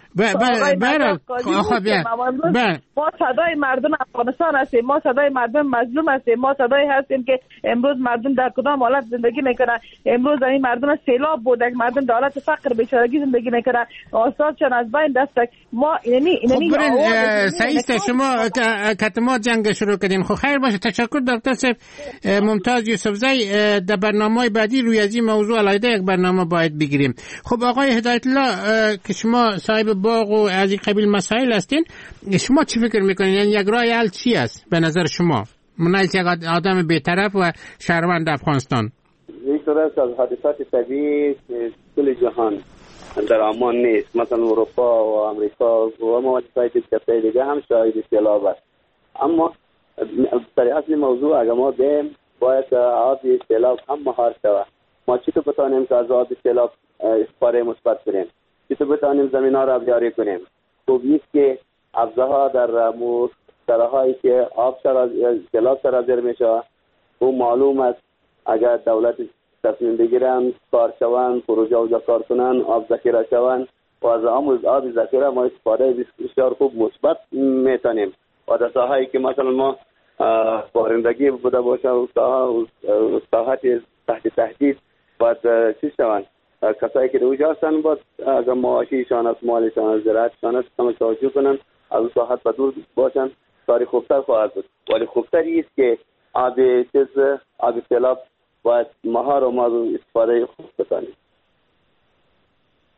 ما صدای مردم افغانستان هستیم، ما صدای مردم مظلوم هستیم، ما صدای هستیم که امروز مردم در کدام حالت زندگی میکنن. امروز این مردم سیلاب بود، مردم در حالت فقر بیچارگی زندگی میکنن، آثارشان از بین رفت. ما اینمی سعیست شما کتما جنگ شروع کردین. خب خیر باشه. تشکر دکتر صاحب ممتاز یوسفزئی. در برنامه‌های بعدی روی از این موضوع علیحده یک برنامه باید بگیریم. خب آقای هدایت الله که شما صاحب باغ و از این قبیل مسائل هستین شما چی فکر میکنین؟ یعنی یک راه حل چی است به نظر شما؟ من یک آدم بی‌طرف و شهروند افغانستان. یک طرف از حادثات طبیعی کل جهان در امان نیست. مثلا اروپا و امریکا و مملکت‌های دیگه هم شاهد سیلاب است. اما در اصل موضوع اگر ما بیم باید آب سیلاب هم مهار شود. ما چطور بتانیم که از آب سیلاب استفاده مثبت کنیم؟ چطور بتانیم زمین‌ها را آبیاری کنیم؟ خوب نیست که ابزارها در سراهایی که آب سیلاب سرازیر میشه و معلوم است اگر دولت تصمیم بگیرن کار شوند پروژه و کار کنن آب ذخیره شوند و از آب ذخیره ما استفاده بسیار خوب مثبت میتونیم و در ساحه‌ای که مثلا ما بارندگی بوده باشه و ساحات تحت تهدید باید چی شوند کسایی که دوجه هستن باید اگر معاشیشان است مالشان است زراعتشان است همه توجه کنن از اون ساحت به دور باشن کاری خوبتر خواهد بود. ولی خوبتری است که آب سیلاب باید مهار و ما استفاده خوب بکنیم.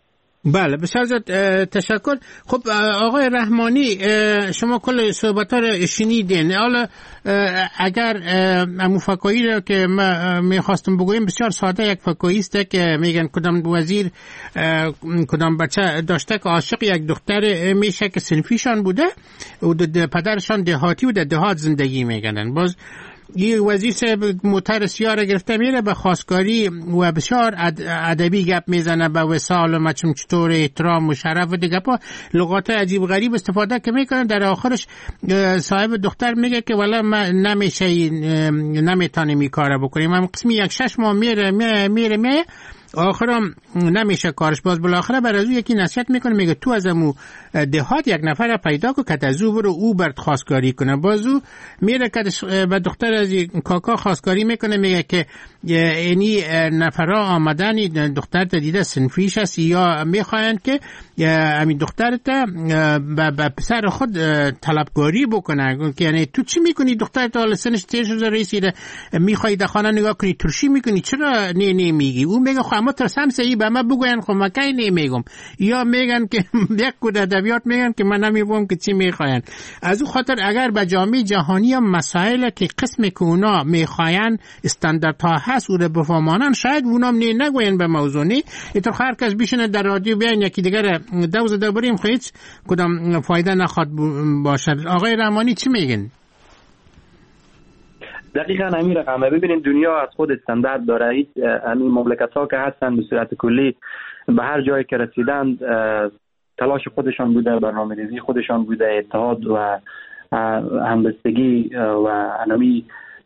بله بسیار زیاد تشکر. خب آقای رحمانی شما کل صحبت ها رو شنیدین. حالا اگر فکایی رو که ما میخواستم بگویم بسیار ساده یک فکایی است که میگن کدام وزیر کدام بچه داشته که عاشق یک دختر میشه که صنفیشان بوده و پدرشان دهاتی و در دهات زندگی میکنن. باز یه وزیر صاحب موتر سیاره گرفته میره به خواستگاری و بسیار ادبی گپ میزنه به وصال و مچم چطور احترام و شرف و دیگه پا لغات عجیب غریب استفاده که میکنن. در آخرش صاحب دختر میگه که والا نمیشه نمیتونیم این کار بکنیم. هم قسمی 6 ماه میره آخرم نمیشه کارش. باز بالاخره بر از او یکی نصیحت میکنه میگه تو از امو دهات یک نفر پیدا کو که از او برو او برد خواستگاری کنه. باز او میره که به دختر از کاکا خواستگاری میکنه میگه که اینی نفرها آمدن دختر تا دیده صنفیش هست یا میخواین که همین دختر تا به پسر خود طلبگاری بکنه. یعنی تو چی میکنی دختر تا سنش 13 رسیده میخوای در خانه نگاه کنی ترشی میکنی چرا نمیگی؟ او میگه خب اما ترسم سعی به من بگوین خب من کی نمیگم. یا میگن که یک کود ادبیات میگن که من نمیگم که چی میخواین. از او خاطر اگر به جامعه جهانی هم مسائل که قسم که اونا میخواین استانداردها هست او رو بفهمانن شاید اونا هم نگوین به موضوع نی اینطور هر کس بشینه در رادیو بیاین یکی دیگر دوز بریم خیلی کدام فایده نخواد باشد. آقای رحمانی چی میگن؟ دقیقاً همین رقمه. ببینید دنیا از خود استاندارد داره. هیچ همین مملکت‌ها که هستن به صورت کلی به هر جایی که رسیدند تلاش خودشان بوده، برنامه‌ریزی خودشان بوده، اتحاد و همبستگی و انمی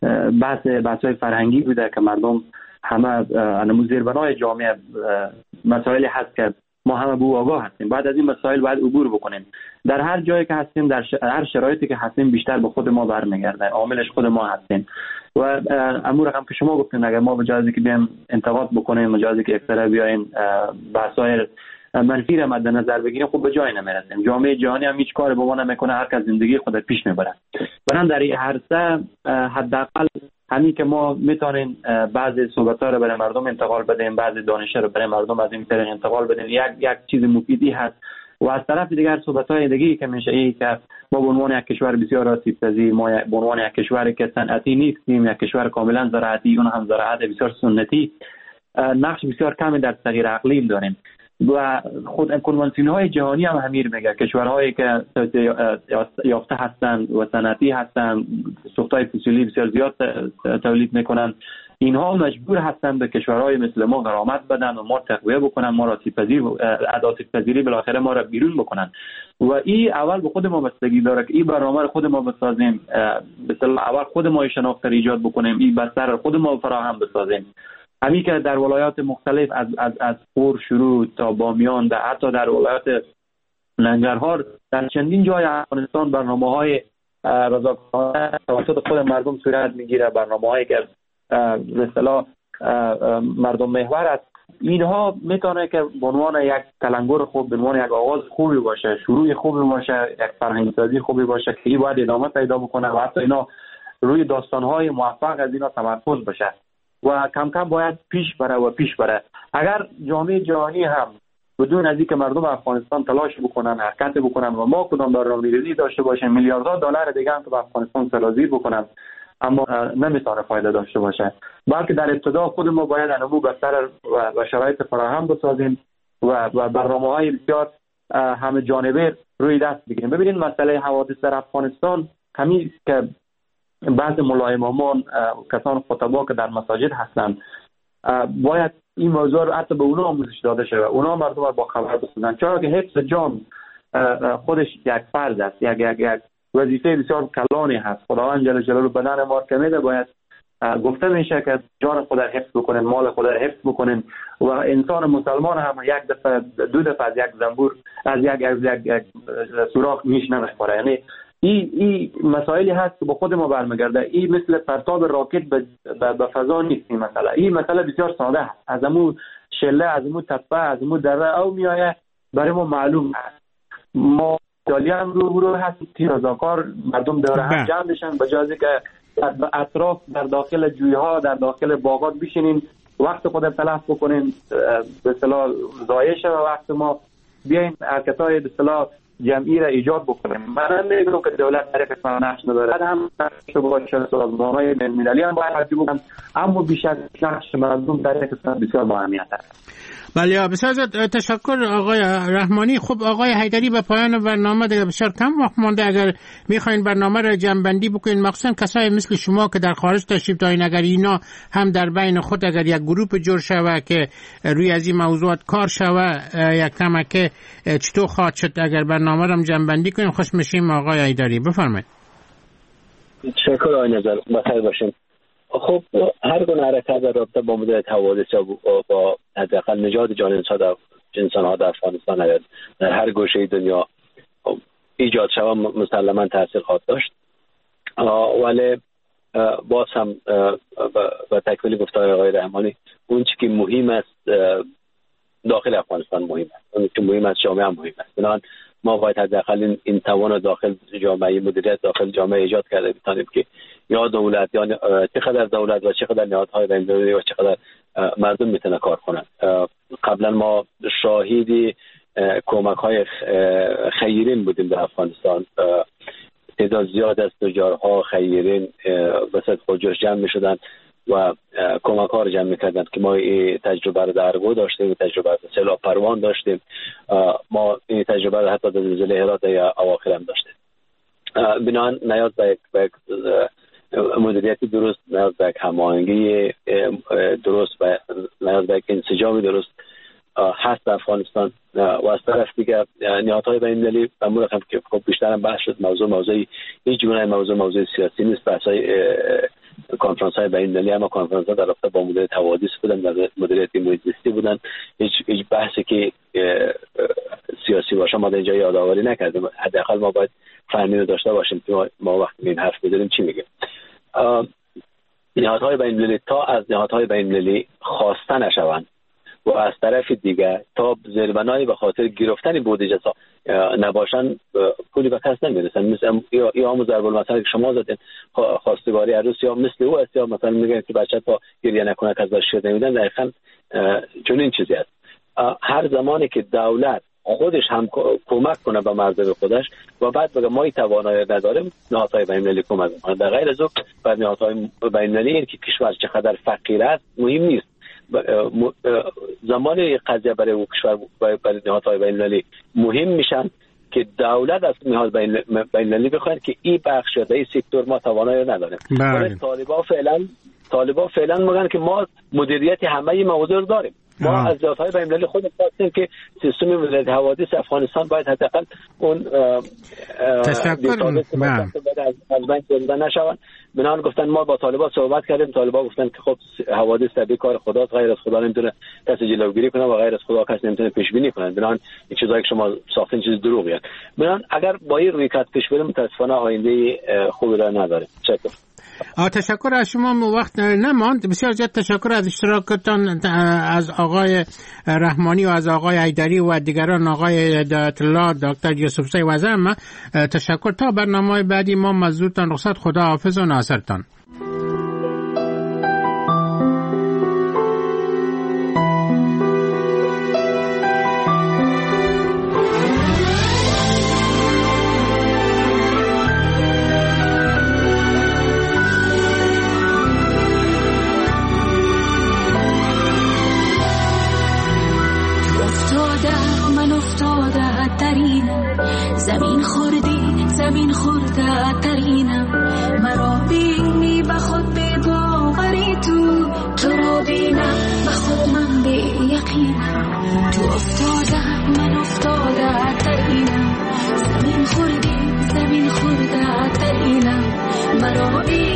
بحث‌های فرهنگی بوده که مردم همه انمو زیربنای جامعه مسائلی هست که ما همه به آگاه هستیم. بعد از این مسائل باید عبور بکنیم. در هر جایی که هستیم، در هر شرایطی که هستیم بیشتر به خود ما برمیگرده. عاملش خود ما هستیم. و امور رقم که شما گفتین اگر ما بجازی که بیایم انتقاد بکنیم، بجازی که اکثر بیاین بحث‌های منفی را مد نظر بگیریم، خب به جای نمیرسیم. جامعه جهانی هم هیچ کاری به ما نمیکنه، هر کس زندگی خود پیش میبره. برام در این عرصه حداقل همین که ما میتونیم بعضی صحبت‌ها رو برای مردم انتقال بدیم، بعضی دانش رو برای مردم از این طریق انتقال بدیم، یک چیز مفیدی هست. و از طرف دیگر صحبت‌های دیگه که میشه این که ما به عنوان یک کشور بسیار آسیب‌پذیر، ما به عنوان یک کشوری که صنعتی نیستیم، یک کشور کاملا زراعتی، اون هم زراعت بسیار سنتی، نقش بسیار کمی در تغییر اقلیم داریم. و خود کنوانسیون‌های جهانی هم همین میگه کشورهایی که یافته هستند و صنعتی هستند، سوخت‌های فسیلی بسیار زیاد تولید میکنن، اینها مجبور هستند به کشورهای مثل ما غرامت بدن و ما تقویه بکنن، ما را آسیب‌پذیری بالاخره ما را بیرون بکنن. و این اول به خود ما بستگی داره که این برنامه خود ما بسازیم، اول خود ما شناخت ایجاد بکنیم، این بستر خود ما فراهم بسازیم. همین که در ولایات مختلف از خور شروع تا بامیان، حتی در ولایات ننگرهار، در چندین جای افغانستان برنامه‌های رضاکارانه توسط خود مردم صورت میگیره، برنامه‌هایی که به اصطلاح مردم محور است. اینها میتونه که به عنوان یک تلنگر خوب، به عنوان یک آغاز خوبی باشه، شروع خوبی باشه، یک فرهنگ‌سازی خوبی باشه که این باید ادامه پیدا بکنه و حتی اینا روی داستان‌های موفق از اینا تمرکز بشه و کم کم باید پیش بره. اگر جامعه جهانی هم بدون از اینکه مردم افغانستان تلاش بکنن، حرکت بکنن و ما کدام برنامه‌ریزی داشته باشیم، میلیاردها دلار دیگه هم که به افغانستان سرازیر بکنن، اما نمیتونه فایده داشته باشه. بلکه در ابتدا خود ما باید انمو بستر و شرایط فراهم بسازیم و برنامه‌های بسیار همه جانبه روی دست بگیریم. ببینید مسئله حوادث در افغانستان همین که بعض ملای امامان، کسان خطبا که در مساجد هستند، باید این موضوع رو حتی به اونا آموزش داده شده، اونا مردم رو با خبر بسازن، چرا که حفظ جان خودش یک فرض است، یک وظیفه بسیار کلانی هست. خداوند جل جلاله بدن ما که میده، باید گفته میشه که جان خود را حفظ بکنین، مال خود را حفظ بکنین. و انسان مسلمان هم یک دفعه دو دفعه از یک زنبور از یک سوراخ میش نمیخوره. یعنی این مسائلی هست که با خود ما برمیگرده. این مثل پرتاب راکت به فضا نیست. این مسئله بسیار ساده هست. از امو شله، از امو تپه، از امو دره او میایه، برای ما معلوم هست. ما دالی هم رو هست تیر رضاکار مردم دوره هم جمع بشن، بجازی که اطراف در داخل جویها، در داخل باغات بشینین، وقت خود تلف بکنین، به اصطلاح ضایع شده وقت ما. بیاین حرکت‌های به اصطلاح جمعی را ایجاد بکنیم. من نمیگم که دولت در قسم نقش نداره، بعد هم نقش باشه، سازمان‌های بین‌المللی هم باید حرکت بکنن، اما بیشتر نقش مردم در قسم بسیار با اهمیت است. بله بسیار تشکر آقای رحمانی. خب آقای حیدری، به پایان برنامه دیگه بسیار کم وقت مانده، اگر میخواین برنامه را جمع‌بندی بکنین، مخصوصا کسای مثل شما که در خارج تشریف دارین، اگر اینا هم در بین خود اگر یک گروپ جور شوه که روی از این موضوعات کار شوه، یک کمک چطور خواهد شد؟ اگر برنامه را جمع‌بندی کنین خوش میشیم. آقای حیدری بفرمایید. تشکر آقای نظر، بخیر باشین. خب هر گونه حرکت در رابطه با مدیریت حوادث یا با حداقل نجات جان انسان‌ها در افغانستان در هر گوشه دنیا ایجاد شود مسلماً تاثیر خواهد داشت، ولی باز هم با تکمیل گفتار آقای رحمانی، اون چیزی که مهم است داخل افغانستان مهم است، اون چیزی مهم است جامعه هم مهم است. بنابراین ما باید حداقل این توان داخل جامعه، مدیریت داخل جامعه ایجاد کرده بتانیم که یا دولت یا چقدر دولت و چقدر نهادهای بین‌المللی و چقدر مردم میتونه کار کنن. قبلا ما شاهد کمک‌های خیرین بودیم در افغانستان، تعداد زیاد از تجارها خیرین وسط خودجوش جمع میشدن و کمک ها رو جمع میکردن که ما این تجربه رو در ارگو داشتیم، تجربه رو سیلاب پروان داشتیم، ما این تجربه رو حتی در زلزله هرات یا اواخر هم داشتیم. بنابراین نیاز به یک مدیریتی درست، نیاز به یک هماهنگی درست و نیاز به یک انسجام درست هست در افغانستان. و از طرف دیگه نهادهای بین‌المللی امور هم که خب بیشتر هم بحث شد، موضوع هیچ گونه موضوع سیاسی نیست. بحث‌های کنفرانس‌های بین‌المللی اما کنفرانس‌ها در رابطه با مدیریت حوادث بودن، در مدیریت محیط زیستی بودن. هیچ بحثی که سیاسی باشه ما در اینجا یادآوری نکردیم. حداقل ما باید فهمی رو داشته باشیم که ما وقتی این حرف می‌زنیم چی میگیم. نهادهای بین‌المللی تا از نهادهای بین‌المللی خواسته نشوند و از طرف دیگه تا زیربنایی به خاطر گرفتن بودجه نباشن پولی به کس نمیرسن. مثل یا همون ضرب المثل که شما زدین، خواستگاری عروس یا مثل او است، یا مثلا میگن که بچه تا گریه نکنه که ازش شیر نمیدن. دقیقاً چون این چیزی است. هر زمانی که دولت خودش هم کمک کنه به مردم خودش و بعد بگه ما این توانایی نداریم، نهادهای بین‌المللی کمک میکنن. در غیر از اون بر نهادهای بین‌المللی که کشور چقدر فقیر است مهم نیست. زمان قضیه برای او کشور برای نهادهای بین‌المللی مهم میشن که دولت از نهاد بین‌المللی بخواهد که این بخش یا این سکتور ما توانایی نداریم. برای طالبان فعلا میگن که ما مدیریت همه موضوع رو داریم. ما از نهادهای بین‌المللی خود خواستیم که سیستم مدیریت حوادث افغانستان باید حداقل اون از بین بریده نشوند. بنابراین گفتن ما با طالبان صحبت کردیم، طالبان گفتن که خب حوادث طبیعی کار خداست، غیر از خدا نمیتونه کسی جلوگیری کنه و غیر از خدا کسی نمیتونه پیش بینی کنه. بنابراین این چیزایی که شما ساختین چیز دروغیه. بنابراین اگر با این رویکرد پیش بریم متاسفانه آینده خوبی را نداریم. تشکر از شما. وقت نماند. بسیار زیاد تشکر از اشتراکتان از آقای رحمانی و از آقای حیدری و دیگران، آقای هدایت الله، دکتر یوسفزی و زعما. تشکر. تا برنامه بعدی ما مزدورتان رخصت. خدا حافظ و ناصرتان. زمین خورده ترینم، مرا بینی به خود به باوری تو را بینم به خود من به یقینم. تو افتاده من افتاده ترینم، زمین خورده ترینم، مرا بینی